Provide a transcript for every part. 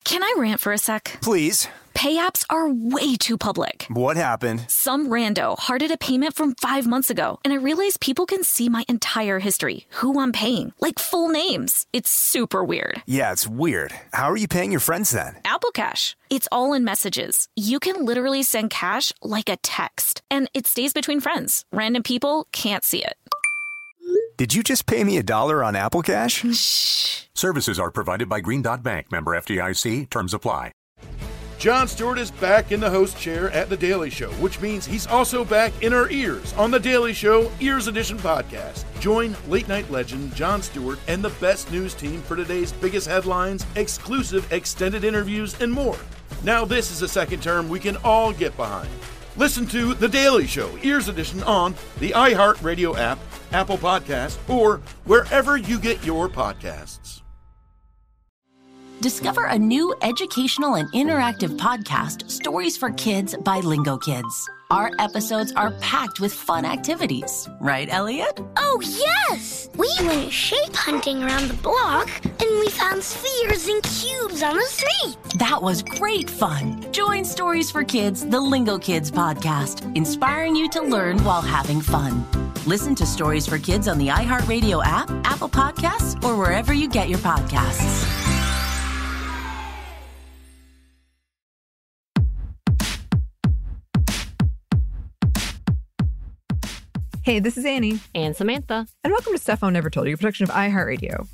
Can I rant for a sec? Please. Pay apps are way too public. What happened? Some rando hearted a payment from 5 months ago, and I realized people can see my entire history, who I'm paying, like full names. It's super weird. Yeah, it's weird. How are you paying your friends then? Apple Cash. It's all in messages. You can literally send cash like a text, and it stays between friends. Random people can't see it. Did you just pay me $1 on Apple Cash? Shh. Services are provided by Green Dot Bank. Member FDIC. Terms apply. Jon Stewart is back in the host chair at The Daily Show, which means he's also back in our ears on The Daily Show Ears Edition podcast. Join late-night legend Jon Stewart and the best news team for today's biggest headlines, exclusive extended interviews, and more. Now this is a second term we can all get behind. Listen to The Daily Show Ears Edition on the iHeartRadio app, Apple Podcasts, or wherever you get your podcasts. Discover a new educational and interactive podcast, Stories for Kids by Lingo Kids. Our episodes are packed with fun activities. Right, Elliot? Oh, yes! We went shape hunting around the block, and we found spheres and cubes on the street. That was great fun. Join Stories for Kids, the Lingo Kids podcast, inspiring you to learn while having fun. Listen to Stories for Kids on the iHeartRadio app, Apple Podcasts, or wherever you get your podcasts. Hey, this is Annie. And Samantha. And welcome to Stuff I Never Told You, a production of iHeartRadio.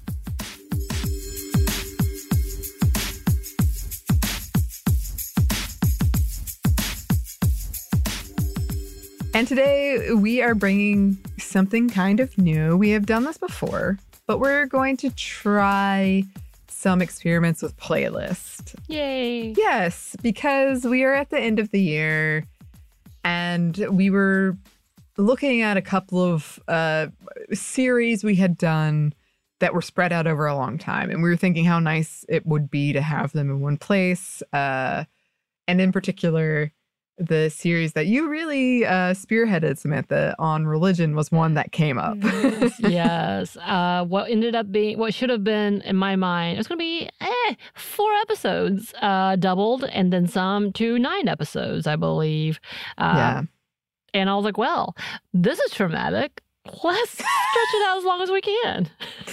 And today we are bringing something kind of new. We have done this before, but we're going to try some experiments with playlists. Yay. Yes, because we are at the end of the year and we were looking at a couple of series we had done that were spread out over a long time. And we were thinking how nice it would be to have them in one place. And in particular, the series that you really spearheaded, Samantha, on religion was one that came up. Yes. What ended up being, what should have been, in my mind, it was going to be 4 episodes, doubled, and then some to 9 episodes, I believe. Yeah. And I was like, well, this is traumatic. Let's stretch it out as long as we can.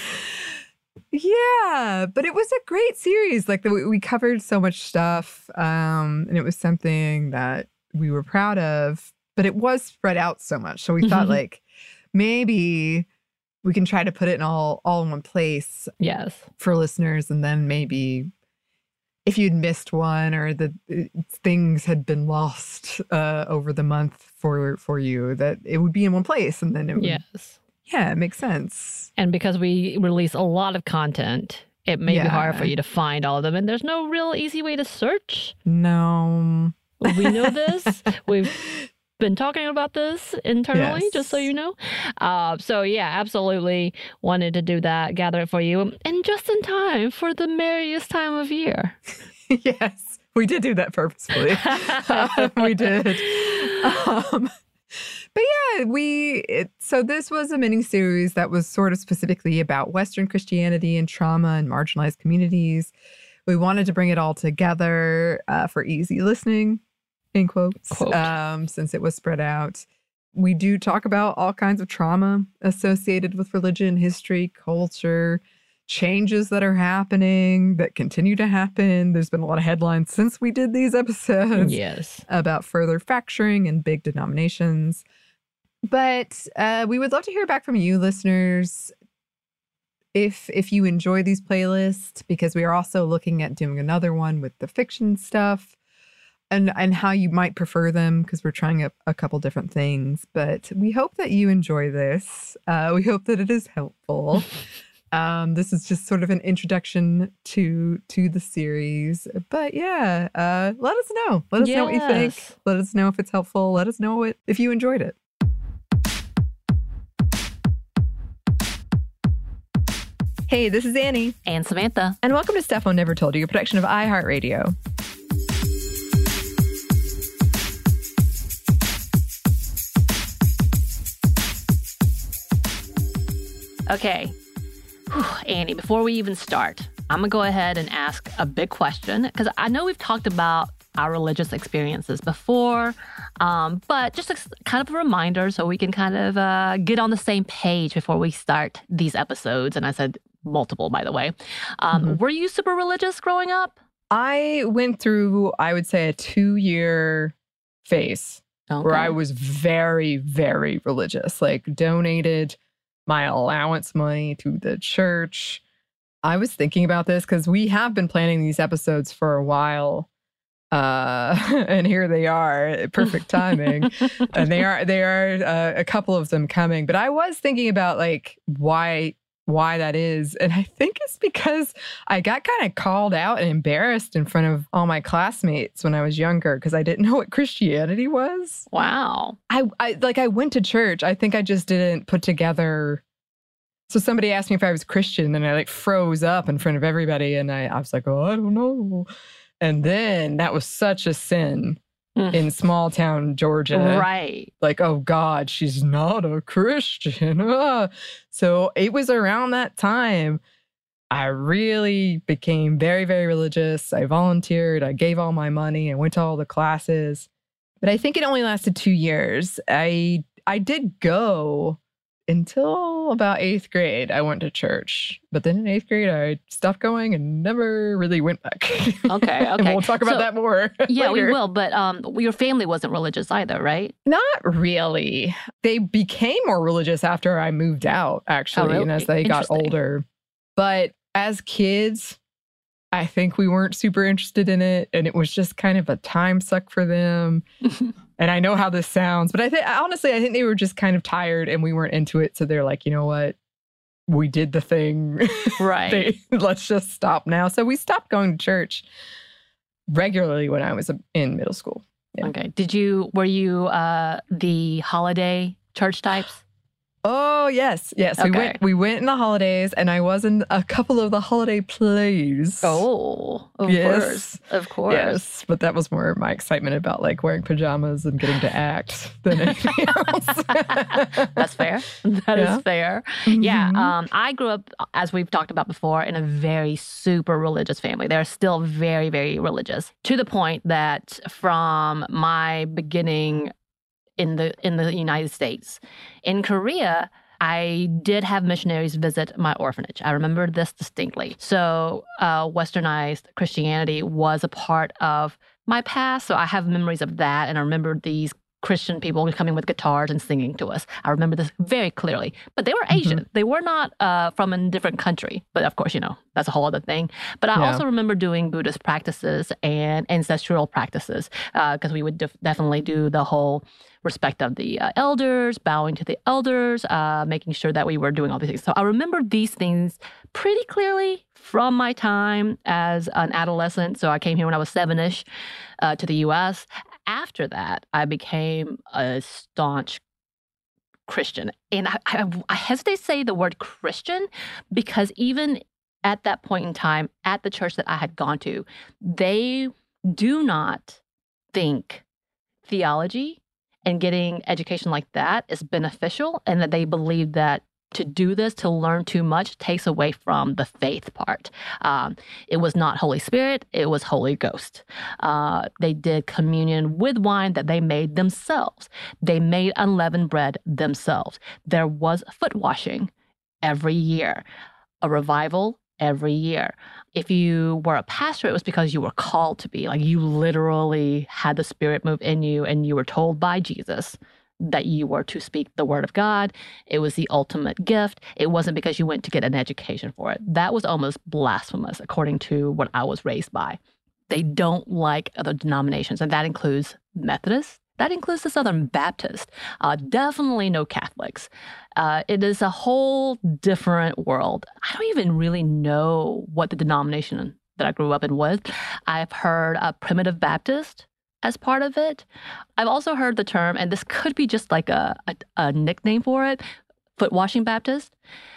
Yeah, but it was a great series. Like we covered so much stuff, and it was something that we were proud of, but it was spread out so much. So we thought like maybe we can try to put it in all in one place. Yes. For listeners, and then maybe if you'd missed one or the things had been lost over the month for you, that it would be in one place, and then it would, yes. Yeah, it makes sense. And because we release a lot of content, it may be hard for you to find all of them, and there's no real easy way to search. No. We know this. We've been talking about this internally, Yes. just so you know. So yeah, absolutely wanted to do that, gather it for you, and just in time for the merriest time of year. Yes, we did do that purposefully. We did. But yeah, so this was a mini-series that was sort of specifically about Western Christianity and trauma and marginalized communities. We wanted to bring it all together for easy listening, in quotes, since it was spread out. We do talk about all kinds of trauma associated with religion, history, culture, changes that are happening, that continue to happen. There's been a lot of headlines since we did these episodes about further fracturing and big denominations. But we would love to hear back from you, listeners, if you enjoy these playlists, because we are also looking at doing another one with the fiction stuff and how you might prefer them, because we're trying a couple different things. But we hope that you enjoy this. We hope that it is helpful. This is just sort of an introduction to the series. But yeah, let us know. Let us know what you think. Let us know if it's helpful. Let us know if you enjoyed it. Hey, this is Annie. And Samantha. And welcome to Stuff I Never Told You, a production of iHeartRadio. Okay. Annie, before we even start, I'm going to go ahead and ask a big question because I know we've talked about our religious experiences before, but just kind of a reminder so we can kind of get on the same page before we start these episodes. And I said multiple, by the way. Were you super religious growing up? I went through, I would say, a 2-year phase where I was very, very religious, like donated my allowance money to the church. I was thinking about this because we have been planning these episodes for a while. And here they are, perfect timing. And they are a couple of them coming. But I was thinking about like why that is. And I think it's because I got kind of called out and embarrassed in front of all my classmates when I was younger because I didn't know what Christianity was. Wow. I went to church. I think I just didn't put together. So somebody asked me if I was Christian and I like froze up in front of everybody. And I was like, oh, I don't know. And then that was such a sin in small town Georgia. Right. Like, oh God, she's not a Christian. So it was around that time I really became very, very religious. I volunteered. I gave all my money. I went to all the classes. But I think it only lasted 2 years. I did go until about 8th grade. I went to church. But then in 8th grade, I stopped going and never really went back. Okay. And we'll talk about that more Yeah, later. we will. But your family wasn't religious either, right? Not really. They became more religious after I moved out, actually, really? and as they got older. But as kids, I think we weren't super interested in it, and it was just kind of a time suck for them. And I know how this sounds, but honestly, I think they were just kind of tired and we weren't into it. So they're like, you know what? We did the thing. Right. Let's just stop now. So we stopped going to church regularly when I was in middle school. Yeah. Okay. Were you the holiday church types? Oh, yes. Yes. Okay. We went in the holidays and I was in a couple of the holiday plays. Oh, of course. Yes. But that was more my excitement about like wearing pajamas and getting to act than anything else. That's fair. That is fair. Mm-hmm. Yeah. I grew up, as we've talked about before, in a very super religious family. They're still very, very religious to the point that from my beginning in the United States. In Korea, I did have missionaries visit my orphanage. I remember this distinctly. So Westernized Christianity was a part of my past. So I have memories of that. And I remember these Christian people coming with guitars and singing to us. I remember this very clearly. But they were Asian. They were not from a different country. But of course, that's a whole other thing. But I also remember doing Buddhist practices and ancestral practices because we would definitely do the whole respect of the elders, bowing to the elders, making sure that we were doing all these things. So I remember these things pretty clearly from my time as an adolescent. So I came here when I was 7-ish to the U.S. After that, I became a staunch Christian. And I hesitate to say the word Christian because even at that point in time, at the church that I had gone to, they do not think theology and getting education like that is beneficial, and that they believe that to do this, to learn too much, takes away from the faith part. It was not Holy Spirit, it was Holy Ghost. They did communion with wine that they made themselves. They made unleavened bread themselves. There was foot washing every year, a revival every year. If you were a pastor, it was because you were called to be. Like you literally had the Spirit move in you and you were told by Jesus that you were to speak the word of God. It was the ultimate gift. It wasn't because you went to get an education for it. That was almost blasphemous according to what I was raised by. They don't like other denominations, and that includes Methodists. That includes the Southern Baptist. Definitely no Catholics. It is a whole different world. I don't even really know what the denomination that I grew up in was. I've heard a Primitive Baptist as part of it. I've also heard the term, and this could be just like a nickname for it, foot washing Baptist.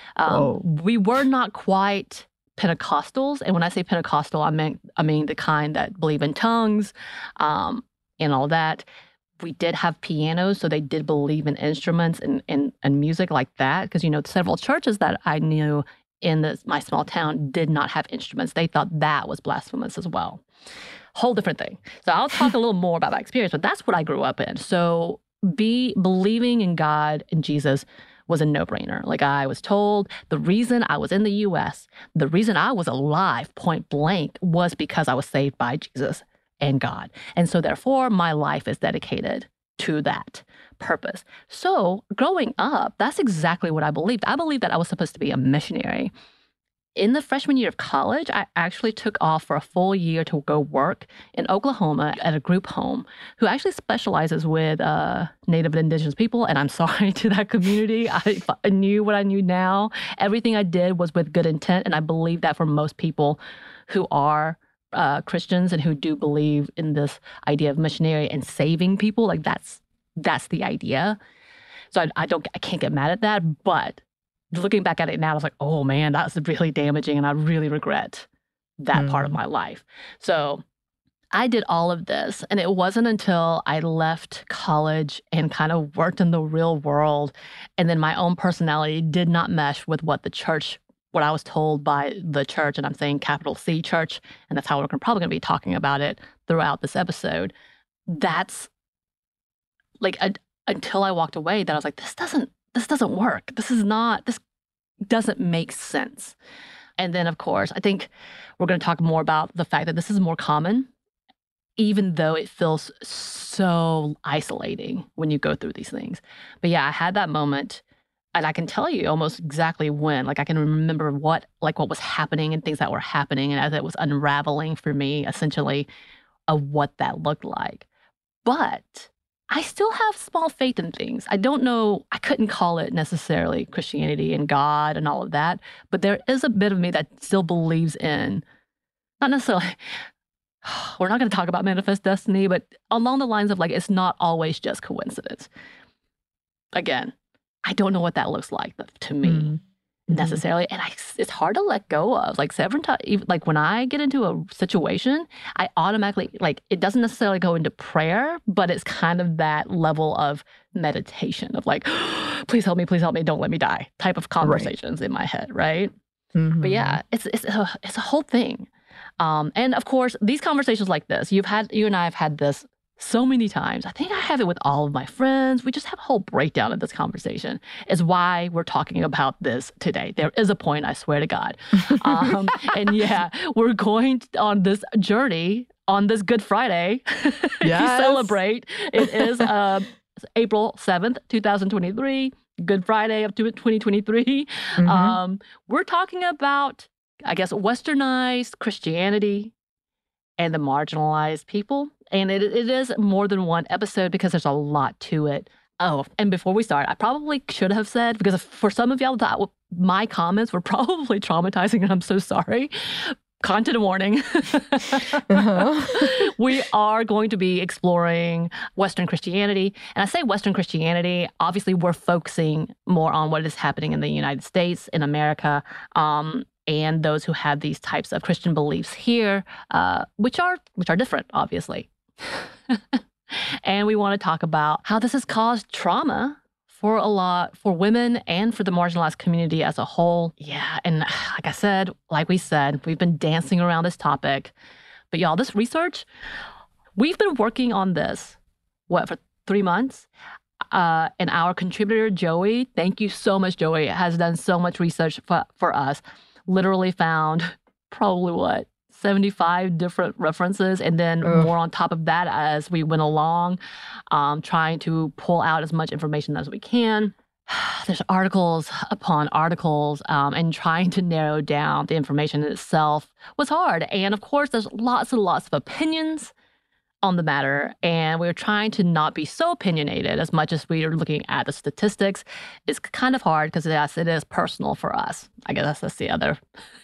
We were not quite Pentecostals. And when I say Pentecostal, I mean the kind that believe in tongues and all that. We did have pianos, so they did believe in instruments and music like that. Because, several churches that I knew in my small town did not have instruments. They thought that was blasphemous as well. Whole different thing. So I'll talk a little more about my experience, but that's what I grew up in. So believing in God and Jesus was a no-brainer. Like, I was told the reason I was in the U.S., the reason I was alive, point blank, was because I was saved by Jesus and God. And so therefore, my life is dedicated to that purpose. So growing up, that's exactly what I believed. I believed that I was supposed to be a missionary. In the freshman year of college, I actually took off for a full year to go work in Oklahoma at a group home who actually specializes with Native and Indigenous people. And I'm sorry to that community. I knew what I knew now. Everything I did was with good intent. And I believe that for most people who are Christians and who do believe in this idea of missionary and saving people, like that's the idea. So I can't get mad at that. But looking back at it now, I was like, oh man, that's really damaging. And I really regret that part of my life. So I did all of this. And it wasn't until I left college and kind of worked in the real world, and then my own personality did not mesh with what I was told by the church, and I'm saying capital C church, and that's how we're probably going to be talking about it throughout this episode. That's like, until I walked away, that I was like, this doesn't work. This doesn't make sense. And then, of course, I think we're going to talk more about the fact that this is more common, even though it feels so isolating when you go through these things. But yeah, I had that moment, and I can tell you almost exactly when. Like, I can remember what was happening and things that were happening, and as it was unraveling for me, essentially, of what that looked like. But I still have small faith in things. I don't know, I couldn't call it necessarily Christianity and God and all of that, but there is a bit of me that still believes in, not necessarily, we're not going to talk about manifest destiny, but along the lines of like, it's not always just coincidence. Again, I don't know what that looks like to me necessarily. And it's hard to let go of. Like several times, like when I get into a situation, I automatically, like, it doesn't necessarily go into prayer, but it's kind of that level of meditation of like, please help me, don't let me die type of conversations in my head, right? But yeah, it's a whole thing. And of course, these conversations like this, you and I have had this so many times. I think I have it with all of my friends. We just have a whole breakdown of this conversation. Is why we're talking about this today. There is a point, I swear to God. And yeah, we're going on this journey on this Good Friday to celebrate. It is April 7th, 2023, Good Friday of 2023. We're talking about, I guess, westernized Christianity and the marginalized people. And it is more than one episode because there's a lot to it. Oh, and before we start, I probably should have said, because for some of y'all, my comments were probably traumatizing, and I'm so sorry. Content warning. We are going to be exploring Western Christianity. And I say Western Christianity, obviously we're focusing more on what is happening in the United States, in America, and those who have these types of Christian beliefs here, which are different, obviously. And we want to talk about how this has caused trauma for women and for the marginalized community as a whole. Yeah, and like we said, we've been dancing around this topic. But y'all, this research, we've been working on this, for 3 months? And our contributor, Joey, thank you so much, Joey, has done so much research for us. Literally found probably 75 different references, and then more on top of that as we went along, trying to pull out as much information as we can. There's articles upon articles, and trying to narrow down the information itself was hard. And of course, there's lots and lots of opinions on the matter, and we were trying to not be so opinionated as much as we are looking at the statistics. It's kind of hard because, yes, it is personal for us. I guess that's the other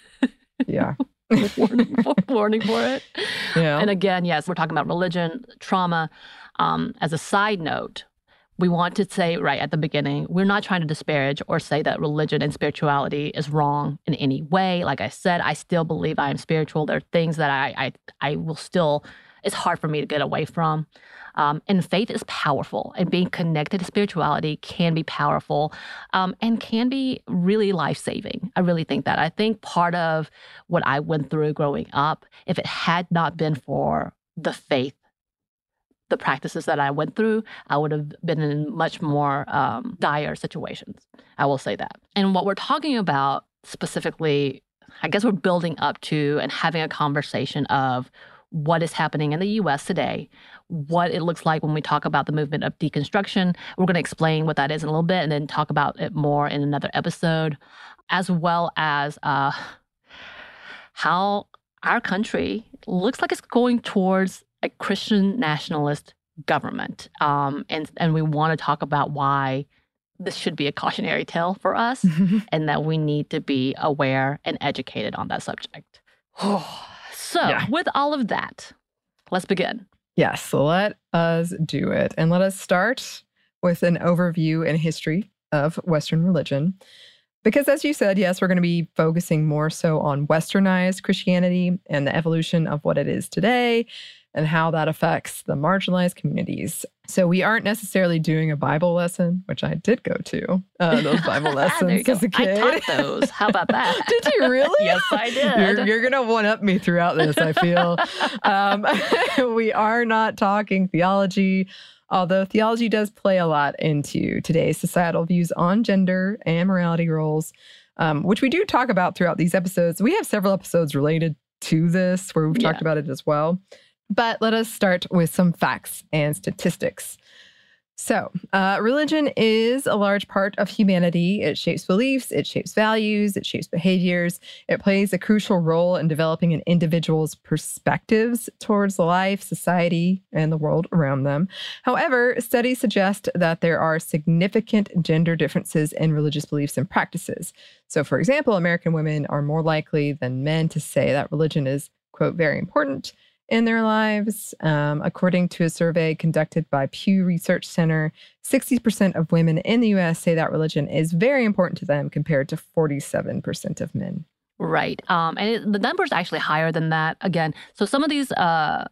warning for it. Yeah. And again, yes, we're talking about religion, trauma. As a side note, we want to say right at the beginning, we're not trying to disparage or say that religion and spirituality is wrong in any way. Like I said, I still believe I am spiritual. There are things that I will still, it's hard for me to get away from. And faith is powerful, and being connected to spirituality can be powerful and can be really life-saving. I really think that. I think part of what I went through growing up, if it had not been for the faith, the practices that I went through, I would have been in much more dire situations. I will say that. And what we're talking about specifically, I guess we're building up to and having a conversation of what is happening in the U.S. today, what it looks like when we talk about the movement of deconstruction. We're going to explain what that is in a little bit and then talk about it more in another episode, as well as how our country looks like it's going towards a Christian nationalist government. And we want to talk about why this should be a cautionary tale for us and that we need to be aware and educated on that subject. So with all of that, let's begin. Yes, let us do it. And let us start with an overview and history of Western religion. Because as you said, yes, we're going to be focusing more so on Westernized Christianity and the evolution of what it is today and how that affects the marginalized communities. So we aren't necessarily doing a Bible lesson, which I did go to those Bible lessons as a kid. I taught those. How about that? Did you really? Yes, I did. You're going to one-up me throughout this, I feel. We are not talking theology, although theology does play a lot into today's societal views on gender and morality roles, which we do talk about throughout these episodes. We have several episodes related to this where we've talked about it as well. But let us start with some facts and statistics. So, religion is a large part of humanity. It shapes beliefs, it shapes values, it shapes behaviors. It plays a crucial role in developing an individual's perspectives towards life, society, and the world around them. However, studies suggest that there are significant gender differences in religious beliefs and practices. So, for example, American women are more likely than men to say that religion is, quote, very important in their lives. According to a survey conducted by Pew Research Center, 60% of women in the U.S. say that religion is very important to them compared to 47% of men. Right. The number is actually higher than that. Again, so some of these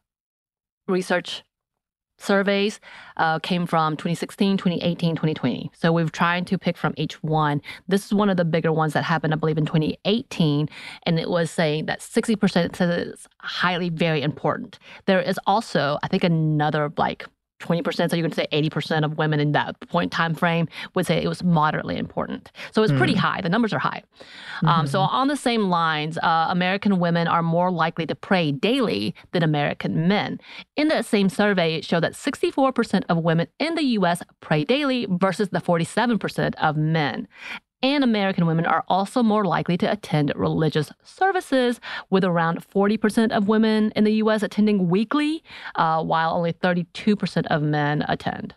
research surveys came from 2016, 2018, 2020. So we've tried to pick from each one. This is one of the bigger ones that happened, I believe, in 2018. And it was saying that 60% says it's highly, very important. There is also, I think, another 20%, so you can say 80% of women in that point time frame would say it was moderately important. So it's pretty high. The numbers are high. So on the same lines, American women are more likely to pray daily than American men. In that same survey, it showed that 64% of women in the U.S. pray daily versus the 47% of men. And American women are also more likely to attend religious services, with around 40% of women in the U.S. attending weekly, while only 32% of men attend.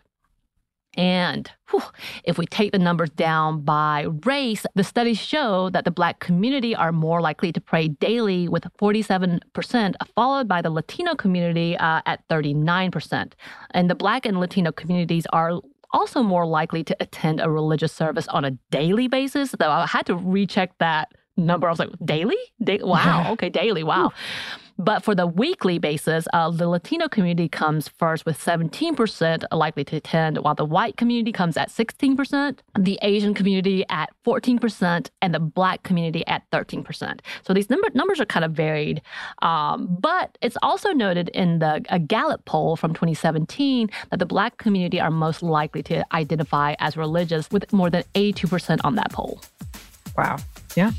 And if we take the numbers down by race, the studies show that the Black community are more likely to pray daily with 47%, followed by the Latino community at 39%. And the Black and Latino communities are also more likely to attend a religious service on a daily basis. Though I had to recheck that number. I was like, daily? Wow. Okay, daily. Wow. But for the weekly basis, the Latino community comes first with 17% likely to attend, while the white community comes at 16%, the Asian community at 14%, and the Black community at 13%. So these numbers are kind of varied. But it's also noted in a Gallup poll from 2017 that the Black community are most likely to identify as religious, with more than 82% on that poll. Wow. Yeah.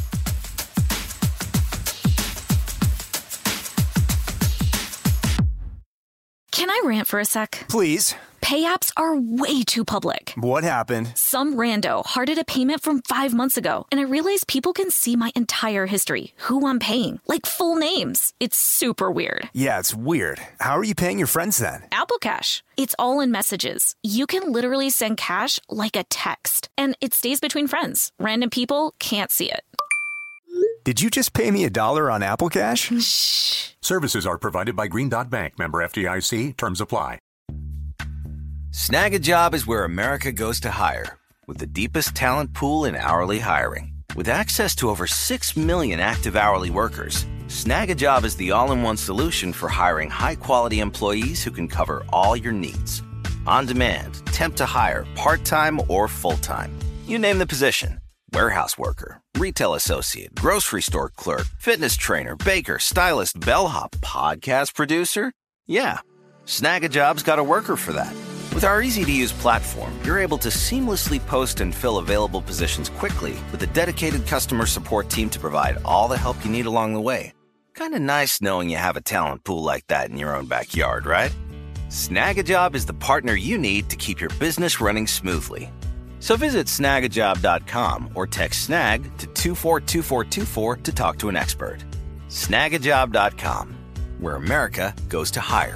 Can I rant for a sec? Please. Pay apps are way too public. What happened? Some rando hearted a payment from 5 months ago, and I realized people can see my entire history, who I'm paying, like full names. It's super weird. Yeah, it's weird. How are you paying your friends then? Apple Cash. It's all in messages. You can literally send cash like a text, and it stays between friends. Random people can't see it. Did you just pay me $1 on Apple Cash? Shh. Services are provided by Green Dot Bank, member FDIC. Terms apply. Snag a Job is where America goes to hire, with the deepest talent pool in hourly hiring. With access to over 6 million active hourly workers, Snag a Job is the all-in-one solution for hiring high-quality employees who can cover all your needs. On demand, temp to hire, part-time or full-time. You name the position. Warehouse worker, retail associate, grocery store clerk, fitness trainer, baker, stylist, bellhop, podcast producer. Yeah, Snag a Job's got a worker for that. With our easy-to-use platform, you're able to seamlessly post and fill available positions quickly with a dedicated customer support team to provide all the help you need along the way. Kind of nice knowing you have a talent pool like that in your own backyard, right? Snag a Job is the partner you need to keep your business running smoothly. So visit snagajob.com or text snag to 242424 to talk to an expert. Snagajob.com, where America goes to hire.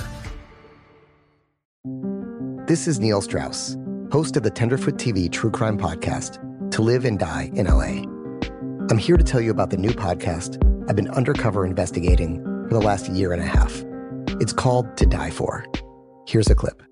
This is Neil Strauss, host of the Tenderfoot TV true crime podcast, To Live and Die in LA. I'm here to tell you about the new podcast I've been undercover investigating for the last year and a half. It's called To Die For. Here's a clip.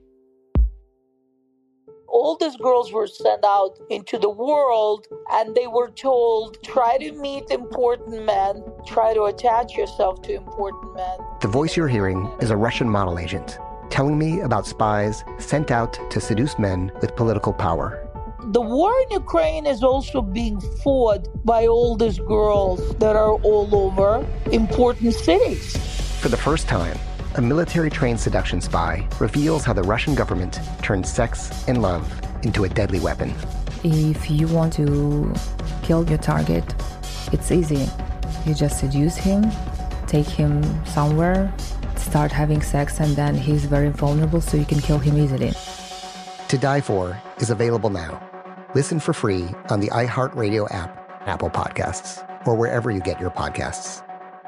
All these girls were sent out into the world and they were told, try to meet important men, try to attach yourself to important men. The voice you're hearing is a Russian model agent telling me about spies sent out to seduce men with political power. The war in Ukraine is also being fought by all these girls that are all over important cities. For the first time, a military-trained seduction spy reveals how the Russian government turned sex and love into a deadly weapon. If you want to kill your target, it's easy. You just seduce him, take him somewhere, start having sex, and then he's very vulnerable, so you can kill him easily. To Die For is available now. Listen for free on the iHeartRadio app, Apple Podcasts, or wherever you get your podcasts.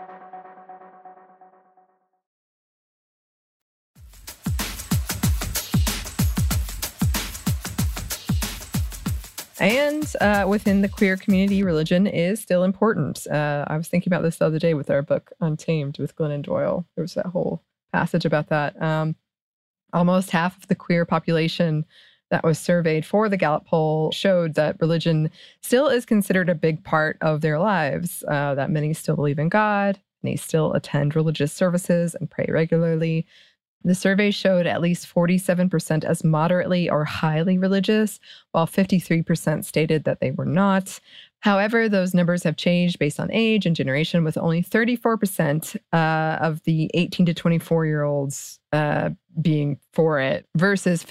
And within the queer community, religion is still important. I was thinking about this the other day with our book Untamed with Glennon Doyle. There was that whole passage about that. Almost half of the queer population that was surveyed for the Gallup poll showed that religion still is considered a big part of their lives, that many still believe in God, many still attend religious services and pray regularly. The survey showed at least 47% as moderately or highly religious, while 53% stated that they were not. However, those numbers have changed based on age and generation, with only 34% of the 18 to 24-year-olds being for it versus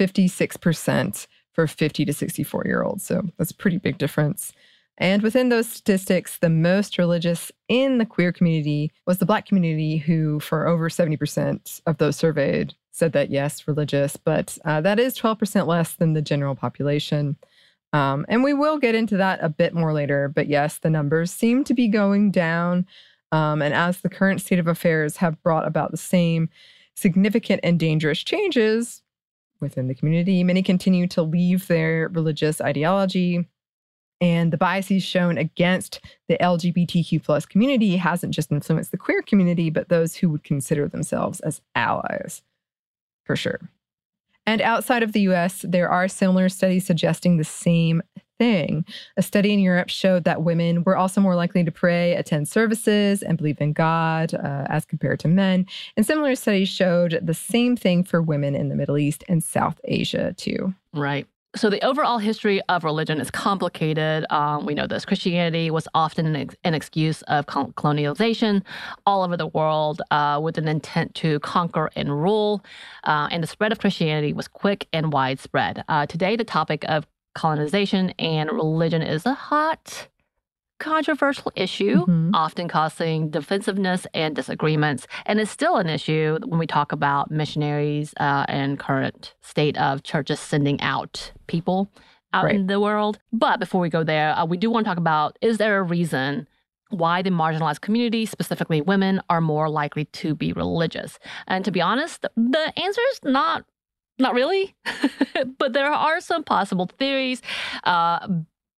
56% for 50 to 64-year-olds. So that's a pretty big difference. And within those statistics, the most religious in the queer community was the Black community, who for over 70% of those surveyed said that, yes, religious, but that is 12% less than the general population. And we will get into that a bit more later. But yes, the numbers seem to be going down. And as the current state of affairs have brought about the same significant and dangerous changes within the community, many continue to leave their religious ideology. And the biases shown against the LGBTQ plus community hasn't just influenced the queer community, but those who would consider themselves as allies, for sure. And outside of the US, there are similar studies suggesting the same thing. A study in Europe showed that women were also more likely to pray, attend services, and believe in God as compared to men. And similar studies showed the same thing for women in the Middle East and South Asia, too. Right. So the overall history of religion is complicated. We know this. Christianity was often an excuse of colonialization all over the world with an intent to conquer and rule. And the spread of Christianity was quick and widespread. Today, the topic of colonization and religion is a hot, controversial issue, often causing divisiveness and disagreements. And it's still an issue when we talk about missionaries and current state of churches sending out people out in the world. But before we go there, we do want to talk about, is there a reason why the marginalized community, specifically women, are more likely to be religious? And to be honest, the answer is not really. But there are some possible theories.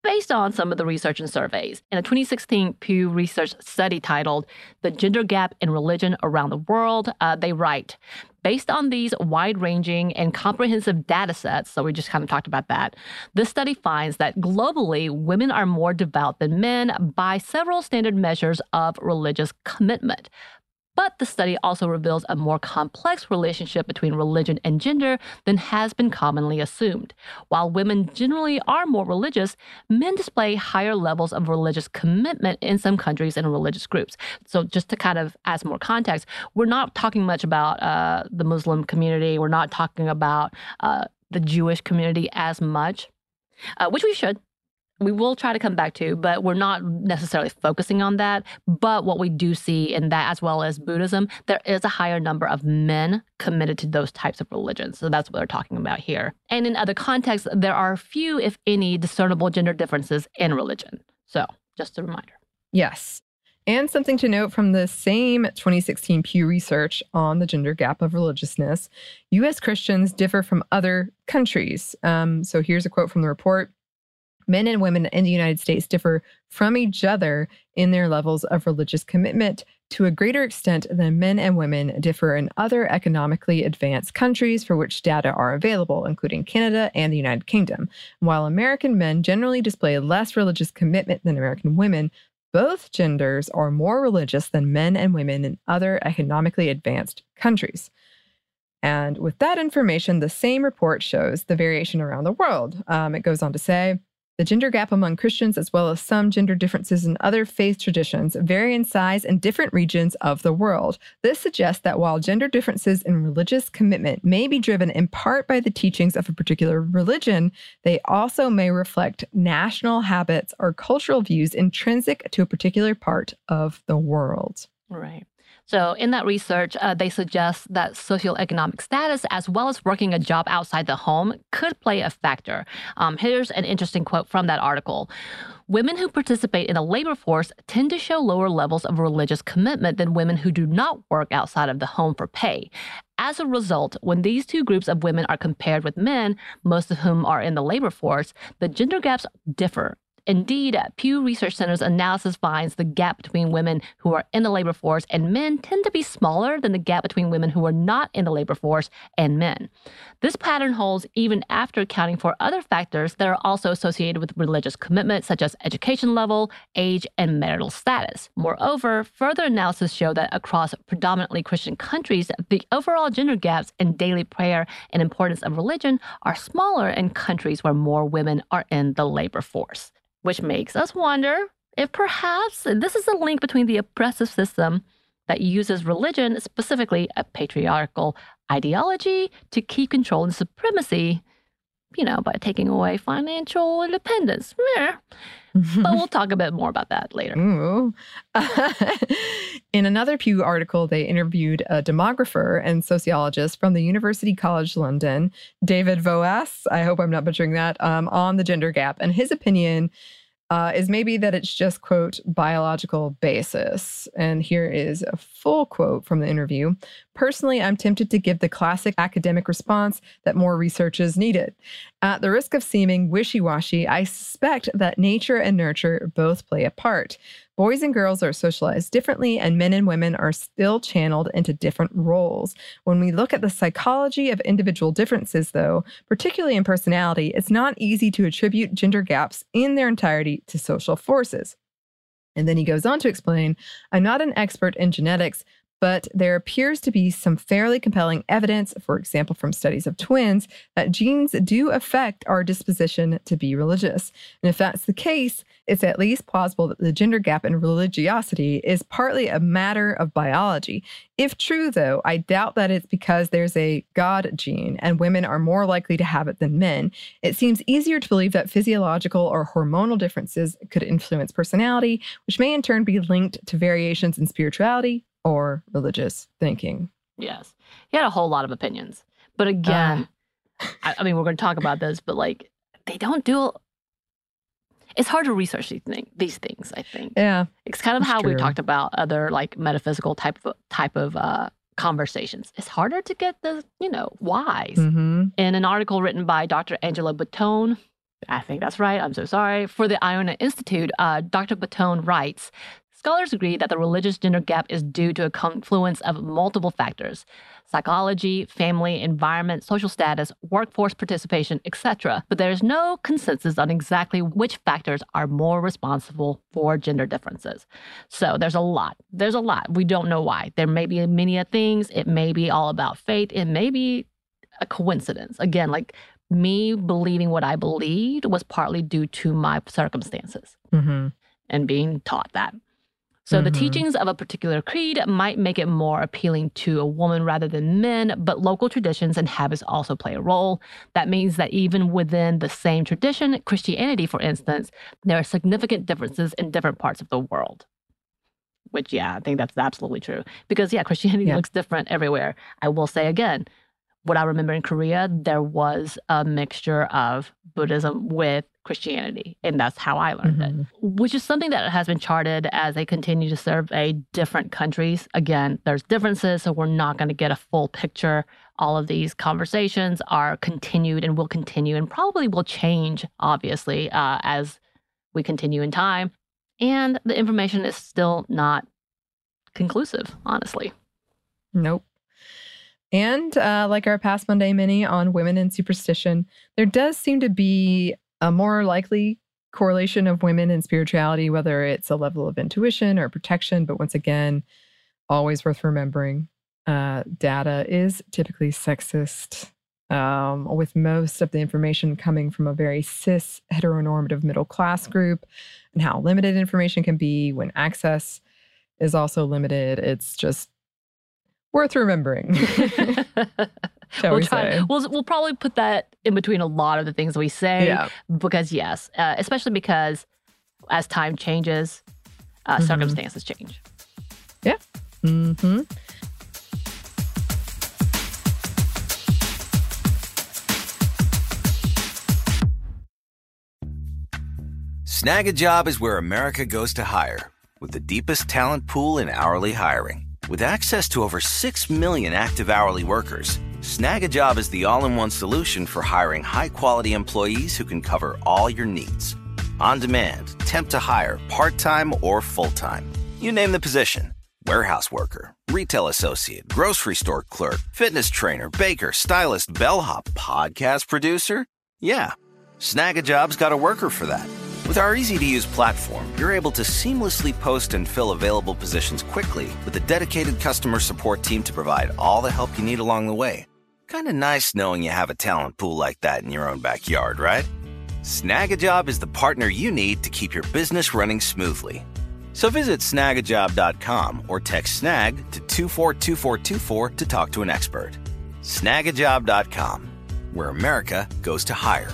based on some of the research and surveys. In a 2016 Pew Research study titled The Gender Gap in Religion Around the World, they write, based on these wide-ranging and comprehensive data sets, so we just kind of talked about that, this study finds that globally, women are more devout than men by several standard measures of religious commitment. But the study also reveals a more complex relationship between religion and gender than has been commonly assumed. While women generally are more religious, men display higher levels of religious commitment in some countries and religious groups. So just to kind of add more context, we're not talking much about the Muslim community. We're not talking about the Jewish community as much, which we should. We will try to come back to, but we're not necessarily focusing on that. But what we do see in that, as well as Buddhism, there is a higher number of men committed to those types of religions. So that's what they're talking about here. And in other contexts, there are few, if any, discernible gender differences in religion. So just a reminder. Yes. And something to note from the same 2016 Pew Research on the gender gap of religiousness, U.S. Christians differ from other countries. So here's a quote from the report. Men and women in the United States differ from each other in their levels of religious commitment to a greater extent than men and women differ in other economically advanced countries for which data are available, including Canada and the United Kingdom. While American men generally display less religious commitment than American women, both genders are more religious than men and women in other economically advanced countries. And with that information, the same report shows the variation around the world. It goes on to say, the gender gap among Christians, as well as some gender differences in other faith traditions, vary in size in different regions of the world. This suggests that while gender differences in religious commitment may be driven in part by the teachings of a particular religion, they also may reflect national habits or cultural views intrinsic to a particular part of the world. Right. So in that research, they suggest that socioeconomic status, as well as working a job outside the home, could play a factor. Here's an interesting quote from that article. Women who participate in the labor force tend to show lower levels of religious commitment than women who do not work outside of the home for pay. As a result, when these two groups of women are compared with men, most of whom are in the labor force, the gender gaps differ. Indeed, Pew Research Center's analysis finds the gap between women who are in the labor force and men tend to be smaller than the gap between women who are not in the labor force and men. This pattern holds even after accounting for other factors that are also associated with religious commitment, such as education level, age, and marital status. Moreover, further analysis show that across predominantly Christian countries, the overall gender gaps in daily prayer and importance of religion are smaller in countries where more women are in the labor force. Which makes us wonder if perhaps this is a link between the oppressive system that uses religion, specifically a patriarchal ideology, to keep control and supremacy, by taking away financial independence. But we'll talk a bit more about that later. In another Pew article, they interviewed a demographer and sociologist from the University College London, David Voas, I hope I'm not butchering that, on the gender gap. And his opinion is maybe that it's just, quote, biological basis. And here is a full quote from the interview. Personally, I'm tempted to give the classic academic response that more research is needed. At the risk of seeming wishy-washy, I suspect that nature and nurture both play a part. Boys and girls are socialized differently, and men and women are still channeled into different roles. When we look at the psychology of individual differences, though, particularly in personality, it's not easy to attribute gender gaps in their entirety to social forces. And then he goes on to explain, I'm not an expert in genetics, but there appears to be some fairly compelling evidence, for example, from studies of twins, that genes do affect our disposition to be religious. And if that's the case, it's at least plausible that the gender gap in religiosity is partly a matter of biology. If true, though, I doubt that it's because there's a God gene and women are more likely to have it than men. It seems easier to believe that physiological or hormonal differences could influence personality, which may in turn be linked to variations in spirituality or religious thinking. Yes. He had a whole lot of opinions. But again, I mean, we're going to talk about this, but they don't do... It's hard to research these things, I think. Yeah. It's kind of how we talked about other metaphysical type of conversations. It's harder to get the, whys. Mm-hmm. In an article written by Dr. Angela Bottone, I think that's right. I'm so sorry. For the Iona Institute, Dr. Batone writes, scholars agree that the religious gender gap is due to a confluence of multiple factors: psychology, family, environment, social status, workforce participation, etc. But there is no consensus on exactly which factors are more responsible for gender differences. So there's a lot. We don't know why. There may be many things. It may be all about fate. It may be a coincidence. Again, like me believing what I believed was partly due to my circumstances and being taught that. So the teachings of a particular creed might make it more appealing to a woman rather than men, but local traditions and habits also play a role. That means that even within the same tradition, Christianity, for instance, there are significant differences in different parts of the world. Which, I think that's absolutely true. Because, Christianity looks different everywhere. I will say again, what I remember in Korea, there was a mixture of Buddhism with Christianity, and that's how I learned it, which is something that has been charted as they continue to survey different countries. Again, there's differences, so we're not going to get a full picture. All of these conversations are continued and will continue and probably will change, obviously, as we continue in time. And the information is still not conclusive, honestly. Nope. And like our past Monday Mini on women and superstition, there does seem to be a more likely correlation of women and spirituality, whether it's a level of intuition or protection. But once again, always worth remembering, data is typically sexist, with most of the information coming from a very cis, heteronormative middle class group, and how limited information can be when access is also limited. It's just worth remembering. We'll probably put that in between a lot of the things we say, because especially because as time changes, circumstances change. Yeah. Snag a Job is where America goes to hire, with the deepest talent pool in hourly hiring. With access to over 6 million active hourly workers, Snag a Job is the all-in-one solution for hiring high-quality employees who can cover all your needs. On demand, temp to hire, part-time or full-time. You name the position: warehouse worker, retail associate, grocery store clerk, fitness trainer, baker, stylist, bellhop, podcast producer. Yeah, Snag a Job's got a worker for that. With our easy-to-use platform, you're able to seamlessly post and fill available positions quickly with a dedicated customer support team to provide all the help you need along the way. Kind of nice knowing you have a talent pool like that in your own backyard, right? Snag a Job is the partner you need to keep your business running smoothly. So visit snagajob.com or text SNAG to 242424 to talk to an expert. Snagajob.com, where America goes to hire.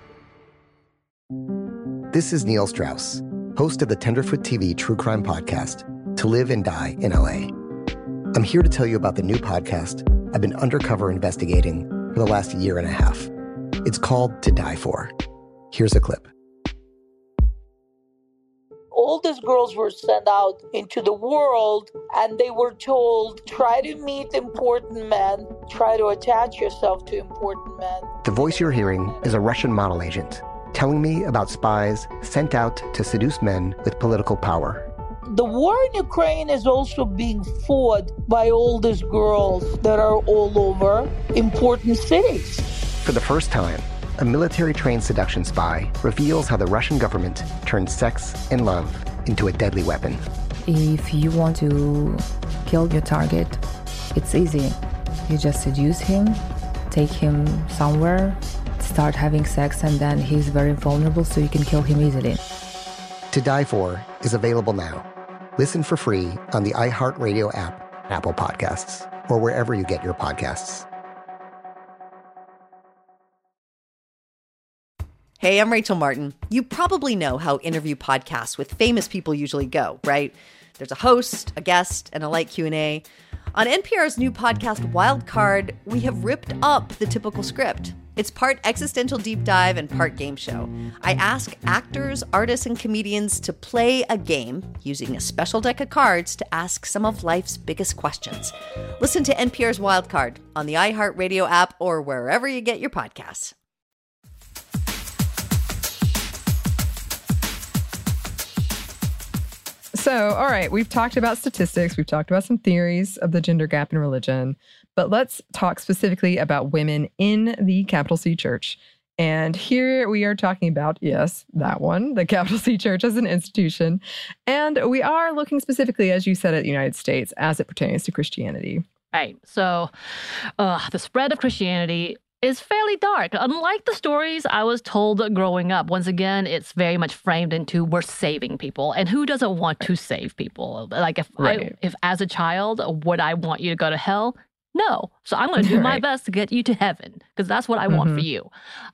This is Neil Strauss, host of the Tenderfoot TV true crime podcast, To Live and Die in LA. I'm here to tell you about the new podcast I've been undercover investigating for the last year and a half. It's called To Die For. Here's a clip. All these girls were sent out into the world and they were told, try to meet important men, try to attach yourself to important men. The voice you're hearing is a Russian model agent telling me about spies sent out to seduce men with political power. The war in Ukraine is also being fought by all these girls that are all over important cities. For the first time, a military-trained seduction spy reveals how the Russian government turned sex and love into a deadly weapon. If you want to kill your target, it's easy. You just seduce him, take him somewhere, start having sex, and then he's very vulnerable, so you can kill him easily. To Die For is available now. Listen for free on the iHeartRadio app, Apple Podcasts, or wherever you get your podcasts. Hey, I'm Rachel Martin. You probably know how interview podcasts with famous people usually go, right? There's a host, a guest, and a light Q&A. On NPR's new podcast, Wildcard, we have ripped up the typical script. It's part existential deep dive and part game show. I ask actors, artists, and comedians to play a game using a special deck of cards to ask some of life's biggest questions. Listen to NPR's Wildcard on the iHeartRadio app or wherever you get your podcasts. So, all right, we've talked about statistics. We've talked about some theories of the gender gap in religion. But let's talk specifically about women in the capital C Church. And here we are talking about, yes, that one, the capital C Church as an institution. And we are looking specifically, as you said, at the United States as it pertains to Christianity. Right. So the spread of Christianity is fairly dark. Unlike the stories I was told growing up, once again, it's very much framed into we're saving people. And who doesn't want to save people? Like if as a child, would I want you to go to hell? No. So I'm going to do my best to get you to heaven because that's what I want for you.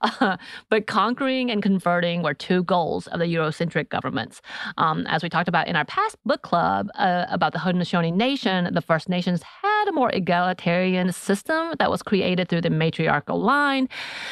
But conquering and converting were two goals of the Eurocentric governments. As we talked about in our past book club about the Haudenosaunee Nation, the First Nations had a more egalitarian system that was created through the matriarchal line.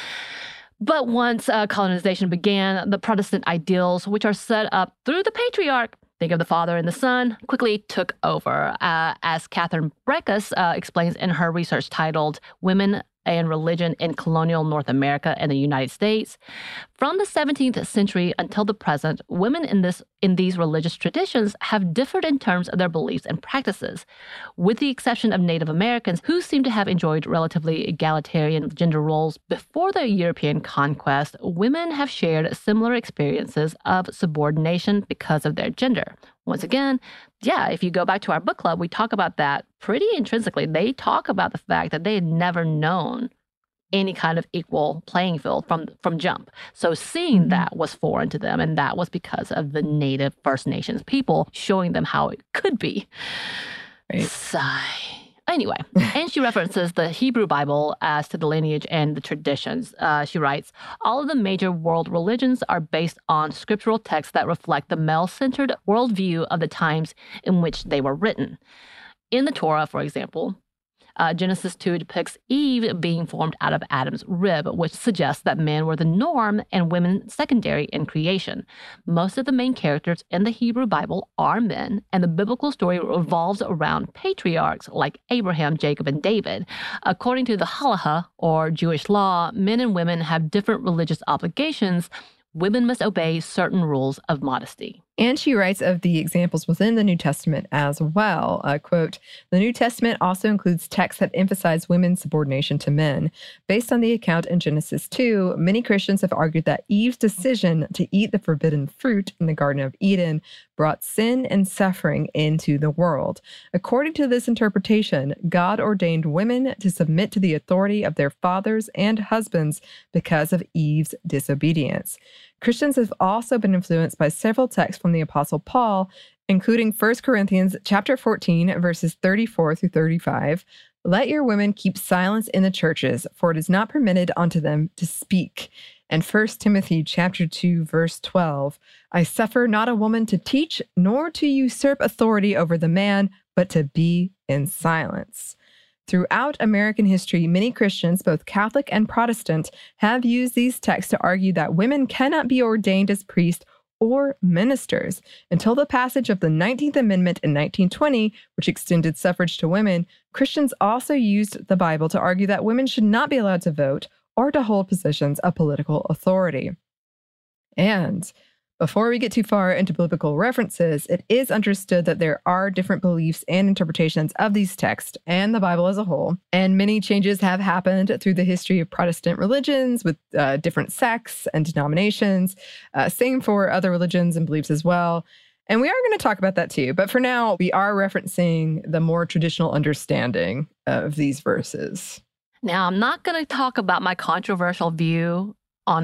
But once colonization began, the Protestant ideals, which are set up through the patriarch, think of the father and the son, quickly took over. As Catherine Brekus explains in her research titled Women and Religion in Colonial North America and the United States, from the 17th century until the present, women in these religious traditions have differed in terms of their beliefs and practices. With the exception of Native Americans, who seem to have enjoyed relatively egalitarian gender roles before the European conquest, women have shared similar experiences of subordination because of their gender. Once again, if you go back to our book club, we talk about that pretty intrinsically. They talk about the fact that they had never known any kind of equal playing field from jump. So seeing that was foreign to them, and that was because of the native First Nations people showing them how it could be. Right. Sigh. Anyway, and she references the Hebrew Bible as to the lineage and the traditions. She writes, all of the major world religions are based on scriptural texts that reflect the male-centered worldview of the times in which they were written. In the Torah, for example, Genesis 2 depicts Eve being formed out of Adam's rib, which suggests that men were the norm and women secondary in creation. Most of the main characters in the Hebrew Bible are men, and the biblical story revolves around patriarchs like Abraham, Jacob, and David. According to the Halacha, or Jewish law, men and women have different religious obligations. Women must obey certain rules of modesty. And she writes of the examples within the New Testament as well. Quote, the New Testament also includes texts that emphasize women's subordination to men. Based on the account in Genesis 2, many Christians have argued that Eve's decision to eat the forbidden fruit in the Garden of Eden brought sin and suffering into the world. According to this interpretation, God ordained women to submit to the authority of their fathers and husbands because of Eve's disobedience. Christians have also been influenced by several texts from the Apostle Paul, including 1 Corinthians chapter 14, verses 34 through 35. Let your women keep silence in the churches, for it is not permitted unto them to speak. And 1 Timothy chapter 2, verse 12. I suffer not a woman to teach, nor to usurp authority over the man, but to be in silence. Throughout American history, many Christians, both Catholic and Protestant, have used these texts to argue that women cannot be ordained as priests or ministers. Until the passage of the 19th Amendment in 1920, which extended suffrage to women, Christians also used the Bible to argue that women should not be allowed to vote or to hold positions of political authority. And before we get too far into biblical references, it is understood that there are different beliefs and interpretations of these texts and the Bible as a whole. And many changes have happened through the history of Protestant religions with different sects and denominations. Same for other religions and beliefs as well. And we are going to talk about that too. But for now, we are referencing the more traditional understanding of these verses. Now, I'm not going to talk about my controversial view on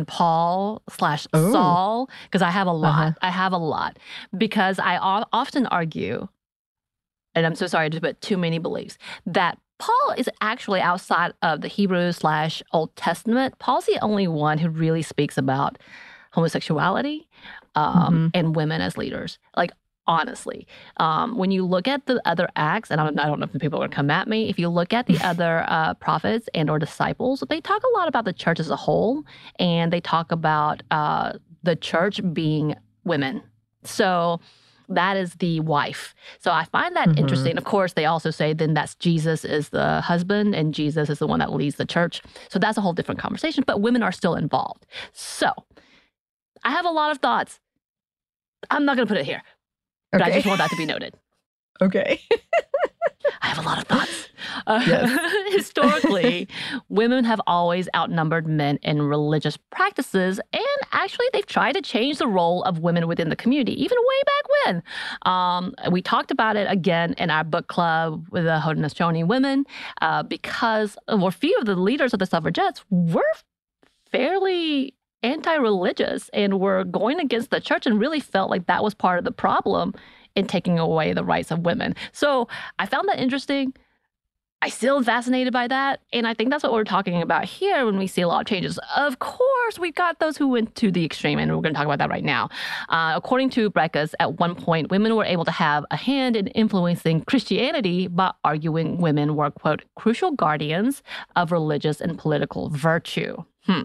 Paul/Saul, because I have a lot. I have a lot. Because I often argue, and I'm so sorry to put too many beliefs, that Paul is actually outside of the Hebrew/Old Testament. Paul's the only one who really speaks about homosexuality and women as leaders. Like, honestly, when you look at the other acts, and I don't know if the people are going to come at me, if you look at the other prophets and or disciples, they talk a lot about the church as a whole, and they talk about the church being women. So that is the wife. So I find that interesting. Of course, they also say then that's Jesus is the husband and Jesus is the one that leads the church. So that's a whole different conversation, but women are still involved. So I have a lot of thoughts. I'm not going to put it here. But I just want that to be noted. Okay. I have a lot of thoughts. Historically, women have always outnumbered men in religious practices, and actually they've tried to change the role of women within the community, even way back when. We talked about it again in our book club with the Haudenosaunee women because a few of the leaders of the suffragettes were fairly anti-religious and were going against the church and really felt like that was part of the problem in taking away the rights of women. So I found that interesting. I still am fascinated by that. And I think that's what we're talking about here when we see a lot of changes. Of course, we've got those who went to the extreme, and we're going to talk about that right now. According to Breckus, at one point, women were able to have a hand in influencing Christianity by arguing women were, quote, crucial guardians of religious and political virtue.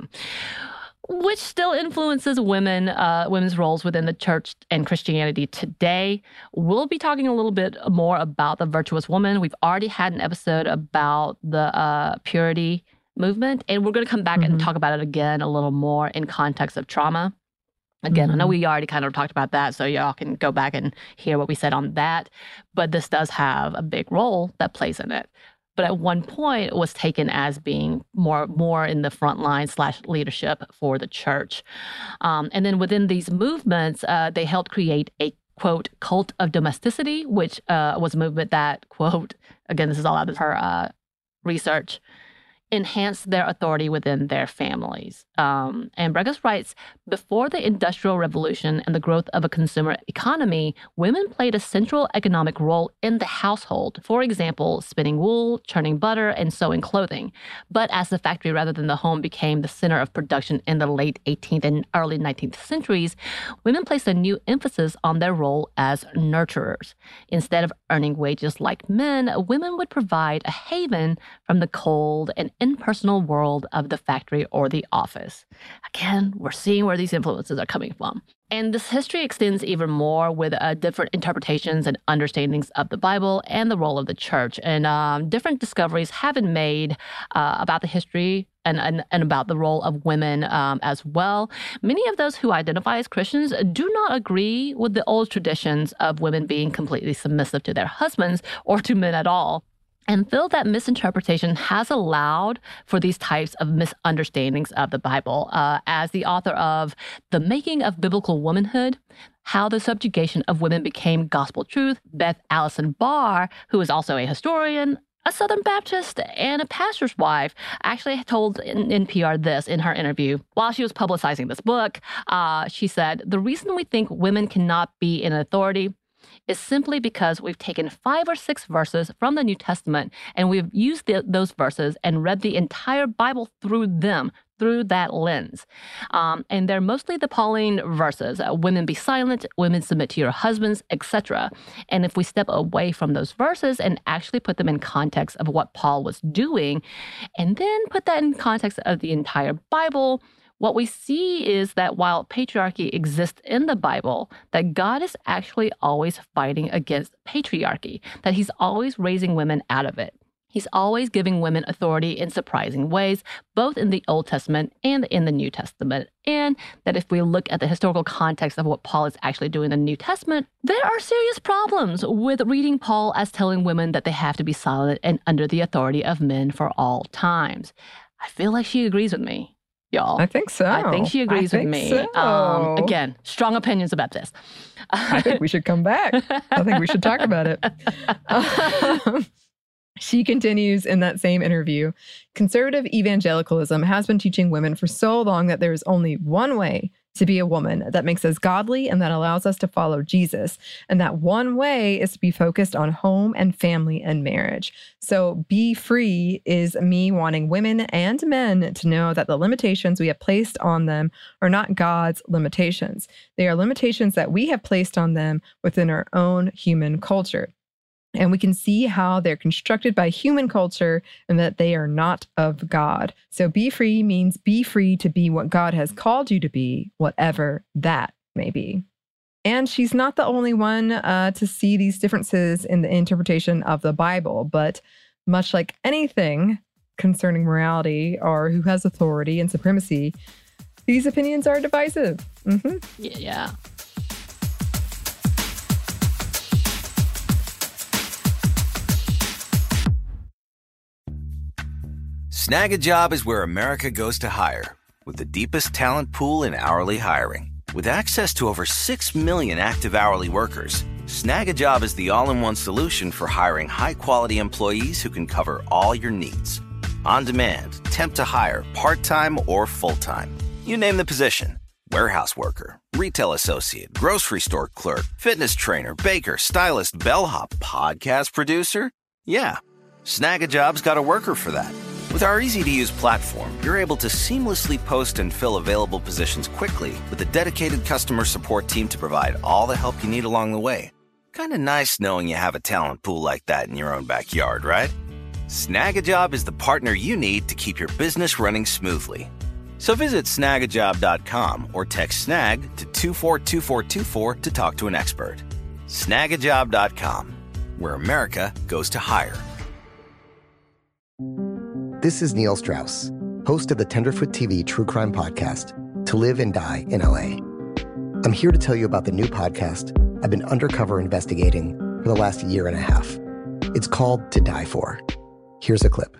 Which still influences women's roles within the church and Christianity today. We'll be talking a little bit more about the virtuous woman. We've already had an episode about the purity movement, and we're going to come back and talk about it again a little more in context of trauma. Again, I know we already kind of talked about that, so y'all can go back and hear what we said on that. But this does have a big role that plays in it. But at one point, it was taken as being more in the front line / leadership for the church. And then within these movements, they helped create a, quote, cult of domesticity, which was a movement that, quote, again, this is all out of her research, enhanced their authority within their families. And Breckus writes, before the Industrial Revolution and the growth of a consumer economy, women played a central economic role in the household. For example, spinning wool, churning butter, and sewing clothing. But as the factory rather than the home became the center of production in the late 18th and early 19th centuries, women placed a new emphasis on their role as nurturers. Instead of earning wages like men, women would provide a haven from the cold and impersonal world of the factory or the office. Again, we're seeing where these influences are coming from. And this history extends even more with different interpretations and understandings of the Bible and the role of the church. And different discoveries have been made about the history and about the role of women as well. Many of those who identify as Christians do not agree with the old traditions of women being completely submissive to their husbands or to men at all, and feel that misinterpretation has allowed for these types of misunderstandings of the Bible. As the author of The Making of Biblical Womanhood, How the Subjugation of Women Became Gospel Truth, Beth Allison Barr, who is also a historian, a Southern Baptist, and a pastor's wife, actually told NPR this in her interview. While she was publicizing this book, she said, "The reason we think women cannot be in authority is simply because we've taken 5 or 6 verses from the New Testament and we've used those verses and read the entire Bible through them, through that lens. And they're mostly the Pauline verses, women be silent, women submit to your husbands, etc. And if we step away from those verses and actually put them in context of what Paul was doing, and then put that in context of the entire Bible, what we see is that while patriarchy exists in the Bible, that God is actually always fighting against patriarchy, that he's always raising women out of it. He's always giving women authority in surprising ways, both in the Old Testament and in the New Testament. And that if we look at the historical context of what Paul is actually doing in the New Testament, there are serious problems with reading Paul as telling women that they have to be silent and under the authority of men for all times. I feel like she agrees with me. Y'all. I think so. I think she agrees with me. So. Again, strong opinions about this. I think we should come back. I think we should talk about it. She continues in that same interview, conservative evangelicalism has been teaching women for so long that there is only one way to be a woman that makes us godly and that allows us to follow Jesus. And that one way is to be focused on home and family and marriage. So be free is me wanting women and men to know that the limitations we have placed on them are not God's limitations. They are limitations that we have placed on them within our own human culture. And we can see how they're constructed by human culture and that they are not of God. So be free means be free to be what God has called you to be, whatever that may be. And she's not the only one to see these differences in the interpretation of the Bible, but much like anything concerning morality or who has authority and supremacy, these opinions are divisive. Yeah. Snag a Job is where America goes to hire, with the deepest talent pool in hourly hiring. With access to over 6 million active hourly workers, Snag a Job is the all-in-one solution for hiring high-quality employees who can cover all your needs. On demand, temp to hire, part-time or full-time. You name the position. Warehouse worker, retail associate, grocery store clerk, fitness trainer, baker, stylist, bellhop, podcast producer. Yeah, Snag a Job's got a worker for that. With our easy-to-use platform, you're able to seamlessly post and fill available positions quickly with a dedicated customer support team to provide all the help you need along the way. Kind of nice knowing you have a talent pool like that in your own backyard, right? Snag a Job is the partner you need to keep your business running smoothly. So visit snagajob.com or text snag to 242424 to talk to an expert. Snagajob.com, where America goes to hire. This is Neil Strauss, host of the Tenderfoot TV true crime podcast, To Live and Die in LA. I'm here to tell you about the new podcast I've been undercover investigating for the last year and a half. It's called To Die For. Here's a clip.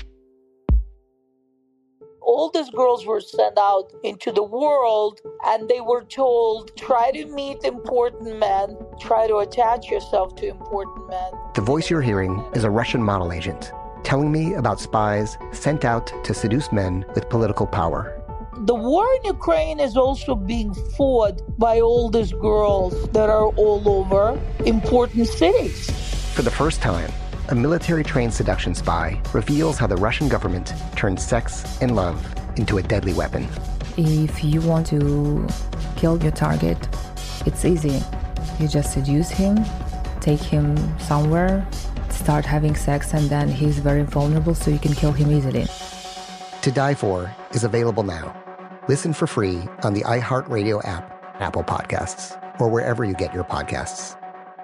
All these girls were sent out into the world and they were told, try to meet important men, try to attach yourself to important men. The voice you're hearing is a Russian model agent telling me about spies sent out to seduce men with political power. The war in Ukraine is also being fought by all these girls that are all over important cities. For the first time, a military-trained seduction spy reveals how the Russian government turned sex and love into a deadly weapon. If you want to kill your target, it's easy. You just seduce him, take him somewhere, start having sex, and then he's very vulnerable, so you can kill him easily. To Die For is available now. Listen for free on the iHeartRadio app, Apple Podcasts, or wherever you get your podcasts.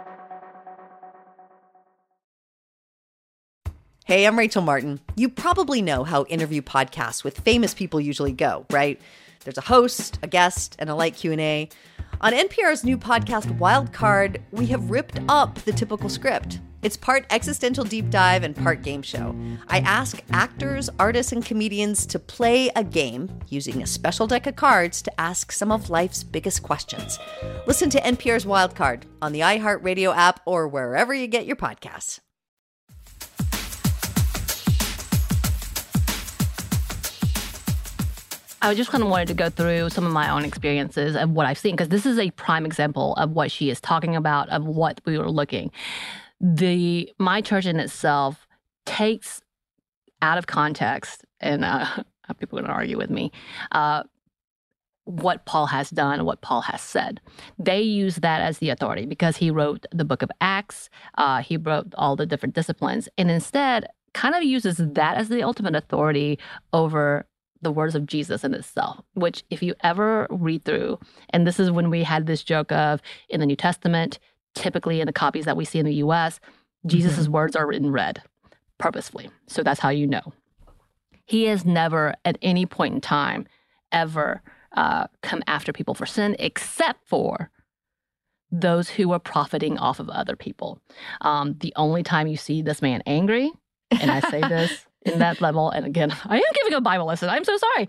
Hey, I'm Rachel Martin. You probably know how interview podcasts with famous people usually go, right? There's a host, a guest, and a light Q&A. On NPR's new podcast, Wild Card, we have ripped up the typical script. It's part existential deep dive and part game show. I ask actors, artists, and comedians to play a game using a special deck of cards to ask some of life's biggest questions. Listen to NPR's Wild Card on the iHeartRadio app or wherever you get your podcasts. I just kind of wanted to go through some of my own experiences of what I've seen, because this is a prime example of what she is talking about, of what we were looking. My church in itself takes out of context, and people are going to argue with me, what Paul has done and what Paul has said. They use that as the authority because he wrote the book of Acts, he wrote all the different disciplines, and instead kind of uses that as the ultimate authority over the words of Jesus in itself, which if you ever read through, and this is when we had this joke of in the New Testament, typically in the copies that we see in the U.S., Jesus' words are written red purposefully. So that's how you know. He has never at any point in time ever come after people for sin, except for those who are profiting off of other people. The only time you see this man angry, and I say this in that level, and again, I am giving a Bible lesson. I'm so sorry.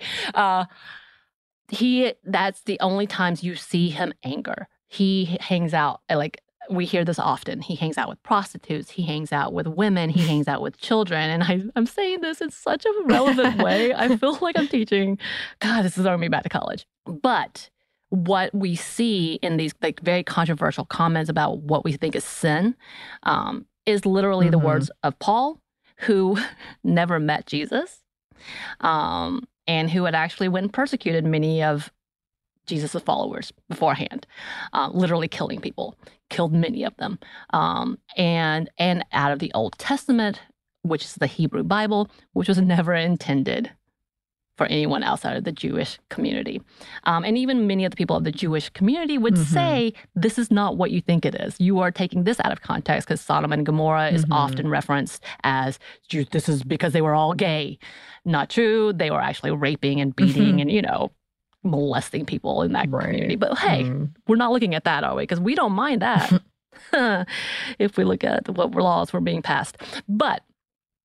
That's the only times you see him anger. He hangs out, like we hear this often, he hangs out with prostitutes, he hangs out with women, he hangs out with children. And I'm saying this in such a relevant way. I feel like I'm teaching, God, this is throwing me back to college. But what we see in these like very controversial comments about what we think is sin is literally the words of Paul, who never met Jesus, and who had actually went and persecuted many of Jesus' followers beforehand, literally killing people, killed many of them. And out of the Old Testament, which is the Hebrew Bible, which was never intended for anyone outside of the Jewish community. And even many of the people of the Jewish community would say, this is not what you think it is. You are taking this out of context because Sodom and Gomorrah is often referenced as, this is because they were all gay. Not true. They were actually raping and beating and, molesting people in that community. But hey, we're not looking at that, are we? Because we don't mind that if we look at what laws were being passed. But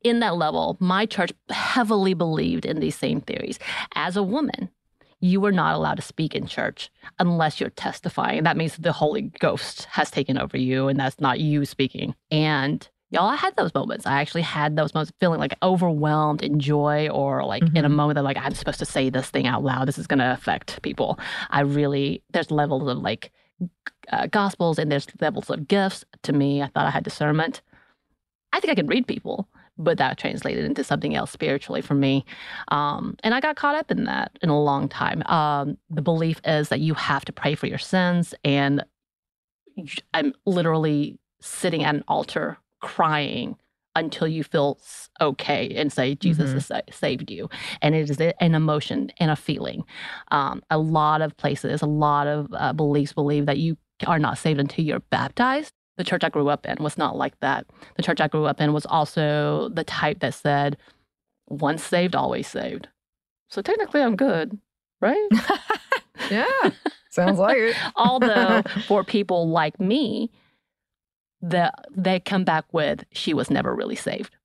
in that level, my church heavily believed in these same theories. As a woman, you are not allowed to speak in church unless you're testifying. That means the Holy Ghost has taken over you, and that's not you speaking. And y'all, I had those moments. I actually had those moments feeling like overwhelmed in joy, or like in a moment that like, I'm supposed to say this thing out loud. This is going to affect people. There's levels of like gospels, and there's levels of gifts. To me, I thought I had discernment. I think I could read people, but that translated into something else spiritually for me. And I got caught up in that in a long time. The belief is that you have to pray for your sins. And I'm literally sitting at an altar crying until you feel okay and say, Jesus has saved you. And it is an emotion and a feeling. A lot of places, a lot of beliefs believe that you are not saved until you're baptized. The church I grew up in was not like that. The church I grew up in was also the type that said, once saved, always saved. So technically I'm good, right? Yeah, sounds like it. Although for people like me, they come back with, she was never really saved.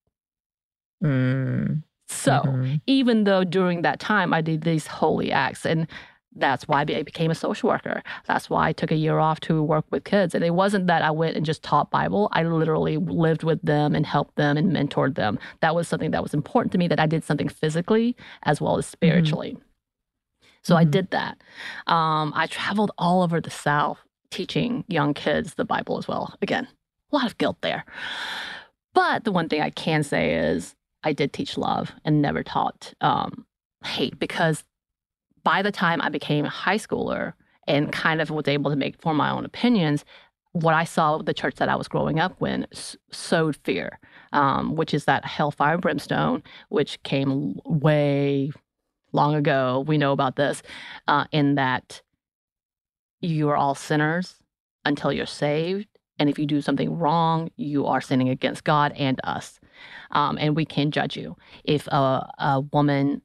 So even though during that time I did these holy acts, and that's why I became a social worker. That's why I took a year off to work with kids. And it wasn't that I went and just taught Bible. I literally lived with them and helped them and mentored them. That was something that was important to me, that I did something physically as well as spiritually. So I did that. I traveled all over the South teaching young kids the Bible as well. Again, a lot of guilt there. But the one thing I can say is I did teach love and never taught hate, because by the time I became a high schooler and kind of was able to form my own opinions, what I saw with the church that I was growing up in sowed fear, which is that hellfire and brimstone, which came way long ago. We know about this, in that you are all sinners until you're saved. And if you do something wrong, you are sinning against God and us. And we can judge you. If a woman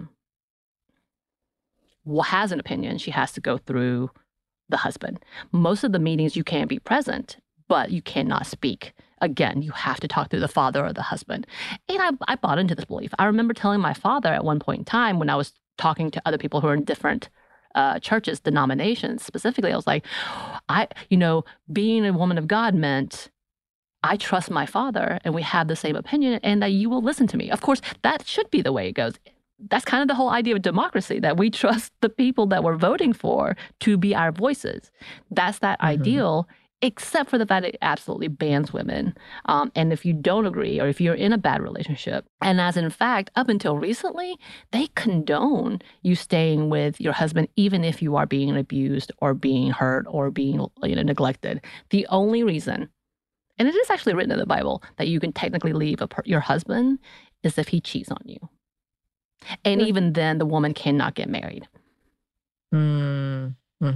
has an opinion, she has to go through the husband. Most of the meetings you can't be present, but you cannot speak. Again, you have to talk through the father or the husband. And I bought into this belief. I remember telling my father at one point in time when I was talking to other people who are in different churches, denominations specifically, I was like, being a woman of God meant I trust my father and we have the same opinion and that you will listen to me. Of course, that should be the way it goes. That's kind of the whole idea of democracy, that we trust the people that we're voting for to be our voices. That's that ideal, except for the fact that it absolutely bans women. And if you don't agree, or if you're in a bad relationship, and as in fact, up until recently, they condone you staying with your husband, even if you are being abused or being hurt or being neglected. The only reason, and it is actually written in the Bible, that you can technically leave your husband is if he cheats on you. And even then, the woman cannot get married. And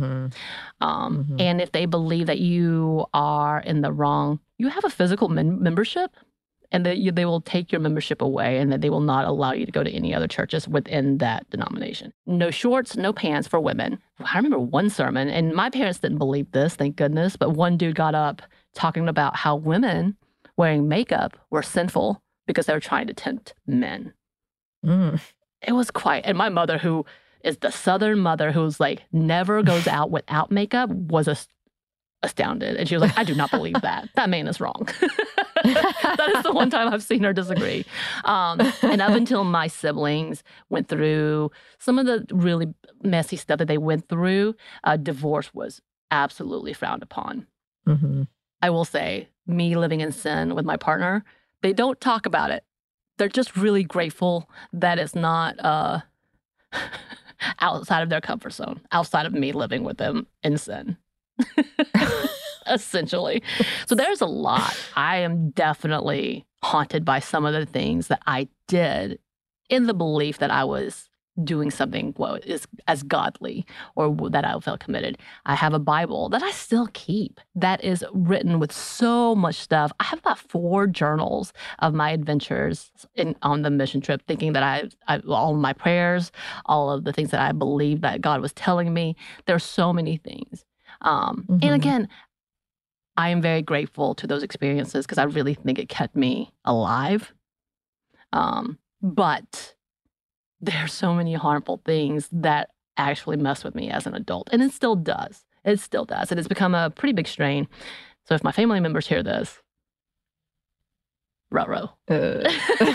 if they believe that you are in the wrong, you have a physical membership, and that they will take your membership away, and that they will not allow you to go to any other churches within that denomination. No shorts, no pants for women. I remember one sermon, and my parents didn't believe this, thank goodness, but one dude got up talking about how women wearing makeup were sinful because they were trying to tempt men. It was quite, and my mother, who is the Southern mother who's like never goes out without makeup, was astounded. And she was like, I do not believe that. That man is wrong. That is the one time I've seen her disagree. And up until my siblings went through some of the really messy stuff that they went through, divorce was absolutely frowned upon. I will say, me living in sin with my partner, they don't talk about it. They're just really grateful that it's not outside of their comfort zone, outside of me living with them in sin, essentially. So there's a lot. I am definitely haunted by some of the things that I did in the belief that I was doing something is as godly, or that I felt committed. I have a Bible that I still keep that is written with so much stuff. I have about 4 journals of my adventures on the mission trip, thinking that I all of my prayers, all of the things that I believed that God was telling me. There's so many things. And again, I am very grateful to those experiences because I really think it kept me alive. But there are so many harmful things that actually mess with me as an adult. And it still does. It still does. It has become a pretty big strain. So if my family members hear this, ruh-roh. But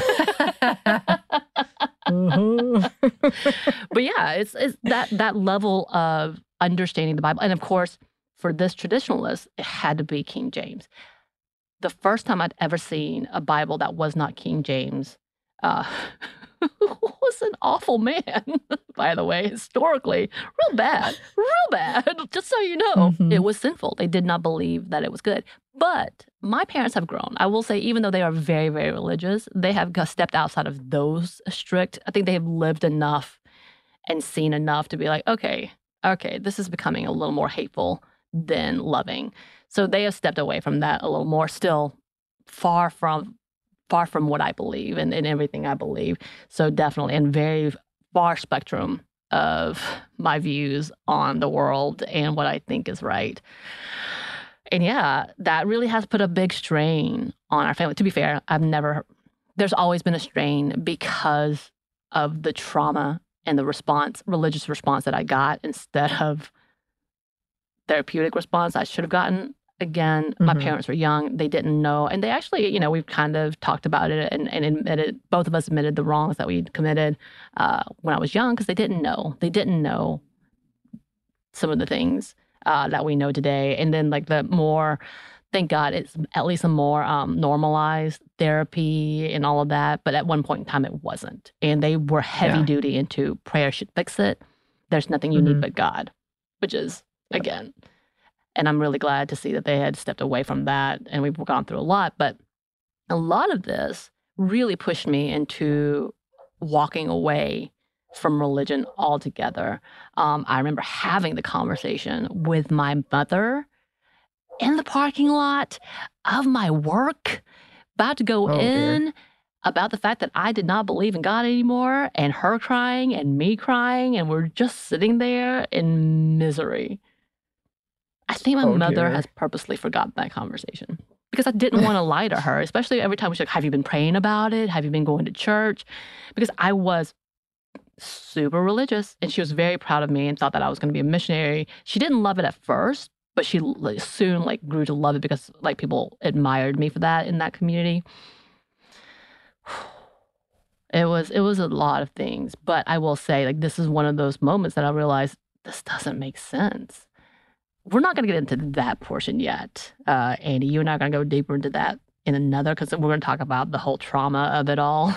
yeah, it's that level of understanding the Bible. And of course, for this traditionalist, it had to be King James. The first time I'd ever seen a Bible that was not King James was an awful man, by the way, historically. Real bad. Just so you know, It was sinful. They did not believe that it was good. But my parents have grown. I will say, even though they are very, very religious, they have stepped outside of those strict. I think they have lived enough and seen enough to be like, okay, this is becoming a little more hateful than loving. So they have stepped away from that a little more, still far from what I believe and everything I believe. So definitely, and very far spectrum of my views on the world and what I think is right. And yeah, that really has put a big strain on our family. To be fair, there's always been a strain because of the trauma and the religious response that I got instead of therapeutic response I should have gotten. Again, my parents were young. They didn't know. And they actually, we've kind of talked about it and admitted, both of us admitted the wrongs that we'd committed when I was young because they didn't know. They didn't know some of the things that we know today. And then thank God, it's at least a more normalized therapy and all of that. But at one point in time, it wasn't. And they were heavy duty into prayer should fix it. There's nothing you need but God, which is, again... And I'm really glad to see that they had stepped away from that. And we've gone through a lot. But a lot of this really pushed me into walking away from religion altogether. I remember having the conversation with my mother in the parking lot of my work, about to go in, about the fact that I did not believe in God anymore, and her crying and me crying. And we're just sitting there in misery. I think my mother has purposely forgotten that conversation because I didn't want to lie to her, especially every time she's like, have you been praying about it? Have you been going to church? Because I was super religious and she was very proud of me and thought that I was going to be a missionary. She didn't love it at first, but she soon grew to love it because people admired me for that in that community. It was a lot of things, but I will say this is one of those moments that I realized this doesn't make sense. We're not going to get into that portion yet. Andy, you and I are going to go deeper into that in another, because we're going to talk about the whole trauma of it all.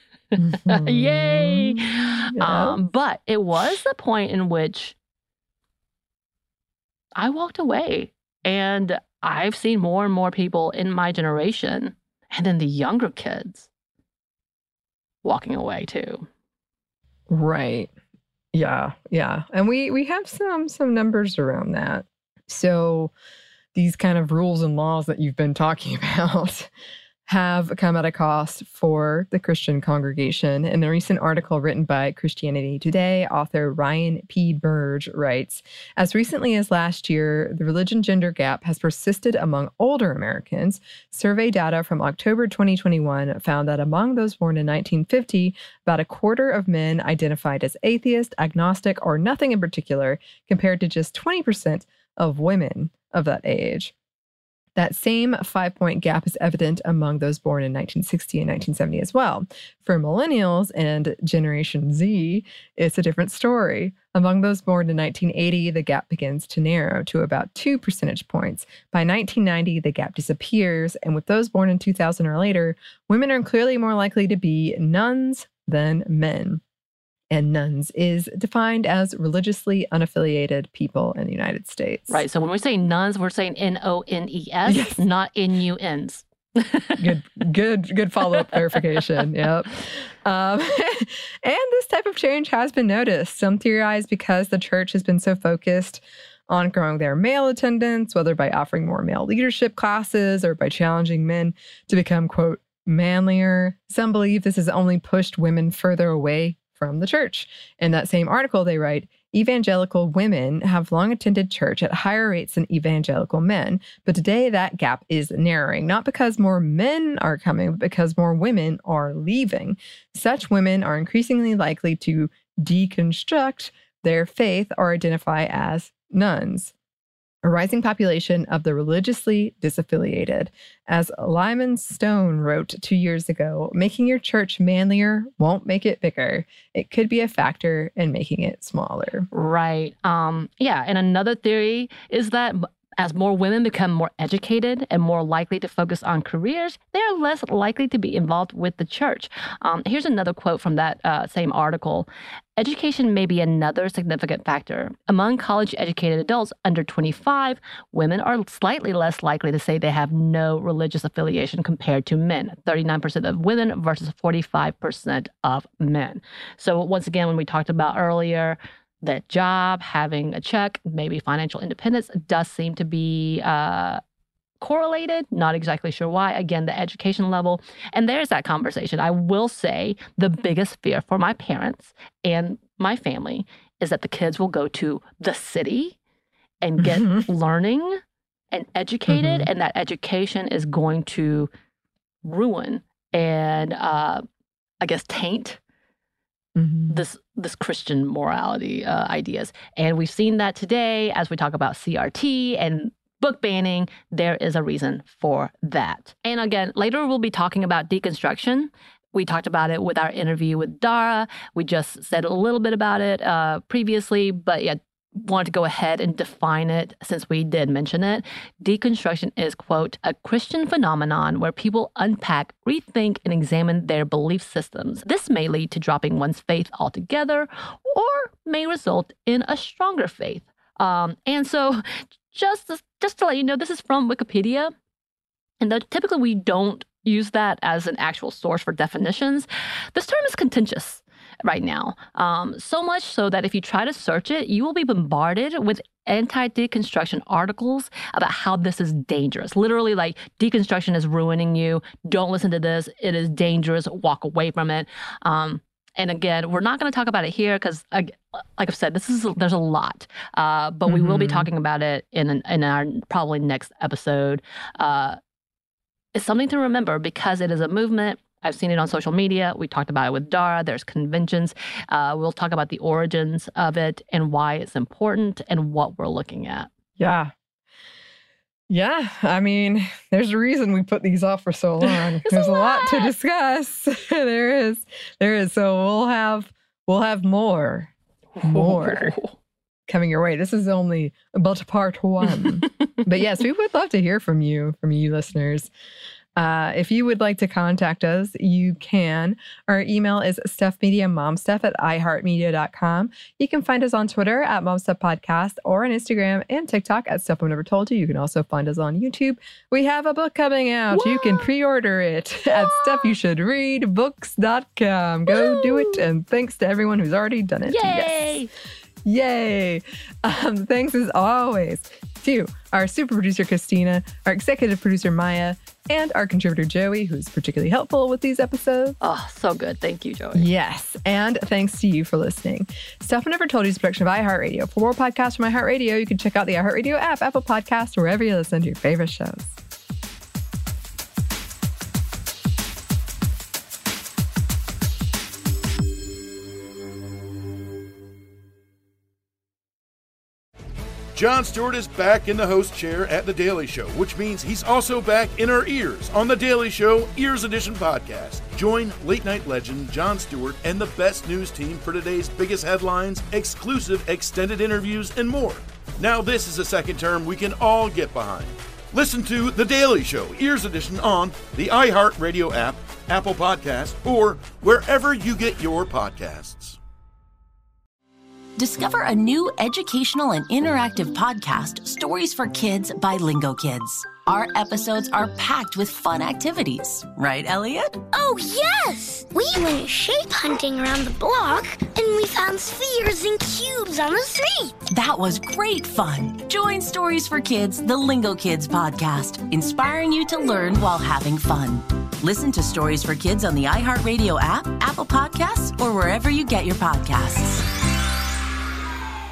Yay! Yeah. But it was the point in which I walked away. And I've seen more and more people in my generation, and then the younger kids, walking away too. Right. Yeah. And we have some numbers around that. So these kind of rules and laws that you've been talking about have come at a cost for the Christian congregation. In a recent article written by Christianity Today, author Ryan P. Burge writes, as recently as last year, the religion-gender gap has persisted among older Americans. Survey data from October 2021 found that among those born in 1950, about a quarter of men identified as atheist, agnostic, or nothing in particular, compared to just 20% of women of that age. That same 5-point gap is evident among those born in 1960 and 1970 as well. For millennials and Generation Z, it's a different story. Among those born in 1980, the gap begins to narrow to about 2 percentage points. By 1990, the gap disappears, and with those born in 2000 or later, women are clearly more likely to be nuns than men. And nuns is defined as religiously unaffiliated people in the United States. Right. So when we say nuns, we're saying N-O-N-E-S, yes. Not N-U-Ns. Good follow-up clarification. Yep. And this type of change has been noticed. Some theorize because the church has been so focused on growing their male attendance, whether by offering more male leadership classes or by challenging men to become, quote, manlier. Some believe this has only pushed women further away from the church. In that same article, they write, Evangelical women have long attended church at higher rates than evangelical men, but today that gap is narrowing, not because more men are coming, but because more women are leaving. Such women are increasingly likely to deconstruct their faith or identify as nuns. A rising population of the religiously disaffiliated. As Lyman Stone wrote 2 years ago, making your church manlier won't make it bigger. It could be a factor in making it smaller. Right. Yeah. And another theory is that as more women become more educated and more likely to focus on careers, they are less likely to be involved with the church. Here's another quote from that same article. Education may be another significant factor. Among college-educated adults under 25, women are slightly less likely to say they have no religious affiliation compared to men, 39% of women versus 45% of men. So once again, when we talked about earlier, that job, having a check, maybe financial independence does seem to be correlated. Not exactly sure why. Again, the education level. And there's that conversation. I will say the biggest fear for my parents and my family is that the kids will go to the city and get learning and educated, and that education is going to ruin and I guess taint this Christian morality ideas. And we've seen that today as we talk about CRT and book banning. There is a reason for that. And again, later we'll be talking about deconstruction. We talked about it with our interview with Dara. We just said a little bit about it previously, but yeah, wanted to go ahead and define it since we did mention it. Deconstruction is, quote, a Christian phenomenon where people unpack, rethink, and examine their belief systems. This may lead to dropping one's faith altogether or may result in a stronger faith. And so just to let you know, this is from Wikipedia. And though typically we don't use that as an actual source for definitions, this term is contentious right now. So much so that if you try to search it, you will be bombarded with anti-deconstruction articles about how this is dangerous. Literally, like, deconstruction is ruining you. Don't listen to this. It is dangerous. Walk away from it. And again, we're not going to talk about it here because, like I've said, there's a lot. But we will be talking about it in our probably next episode. It's something to remember because it is a movement. I've seen it on social media. We talked about it with Dara. There's conventions. We'll talk about the origins of it and why it's important and what we're looking at. Yeah. Yeah. I mean, there's a reason we put these off for so long. There's a lot to discuss. There is. So we'll have more coming your way. This is only but part one. But yes, we would love to hear from you listeners. If you would like to contact us, you can. Our email is stuffmediamomstuff@iheartmedia.com. You can find us on Twitter at momstuffpodcast or on Instagram and TikTok at Stuff I've Never Told You. You can also find us on YouTube. We have a book coming out. Whoa. You can pre-order it at stuffyoushouldreadbooks.com. Go do it. And thanks to everyone who's already done it. Yay! Yes. Yay. Thanks as always to our super producer, Christina, our executive producer, Maya, and our contributor, Joey, who's particularly helpful with these episodes. Oh, so good. Thank you, Joey. Yes. And thanks to you for listening. Stuff I Never Told You is a production of iHeartRadio. For more podcasts from iHeartRadio, you can check out the iHeartRadio app, Apple Podcasts, or wherever you listen to your favorite shows. Jon Stewart is back in the host chair at The Daily Show, which means he's also back in our ears on The Daily Show Ears Edition podcast. Join late-night legend Jon Stewart and the best news team for today's biggest headlines, exclusive extended interviews, and more. Now this is a second term we can all get behind. Listen to The Daily Show Ears Edition on the iHeartRadio app, Apple Podcasts, or wherever you get your podcasts. Discover a new educational and interactive podcast, Stories for Kids by Lingo Kids. Our episodes are packed with fun activities. Right, Elliot? Oh, yes! We went shape hunting around the block, and we found spheres and cubes on the street. That was great fun. Join Stories for Kids, the Lingo Kids podcast, inspiring you to learn while having fun. Listen to Stories for Kids on the iHeartRadio app, Apple Podcasts, or wherever you get your podcasts.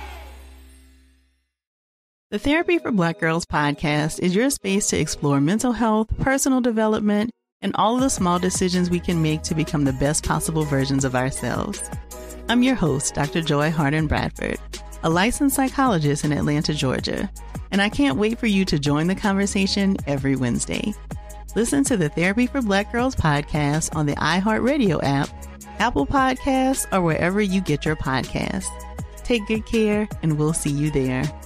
The Therapy for Black Girls podcast is your space to explore mental health, personal development, and all of the small decisions we can make to become the best possible versions of ourselves. I'm your host, Dr. Joy Harden Bradford, a licensed psychologist in Atlanta, Georgia, and I can't wait for you to join the conversation every Wednesday. Listen to the Therapy for Black Girls podcast on the iHeartRadio app, Apple Podcasts, or wherever you get your podcasts. Take good care, and we'll see you there.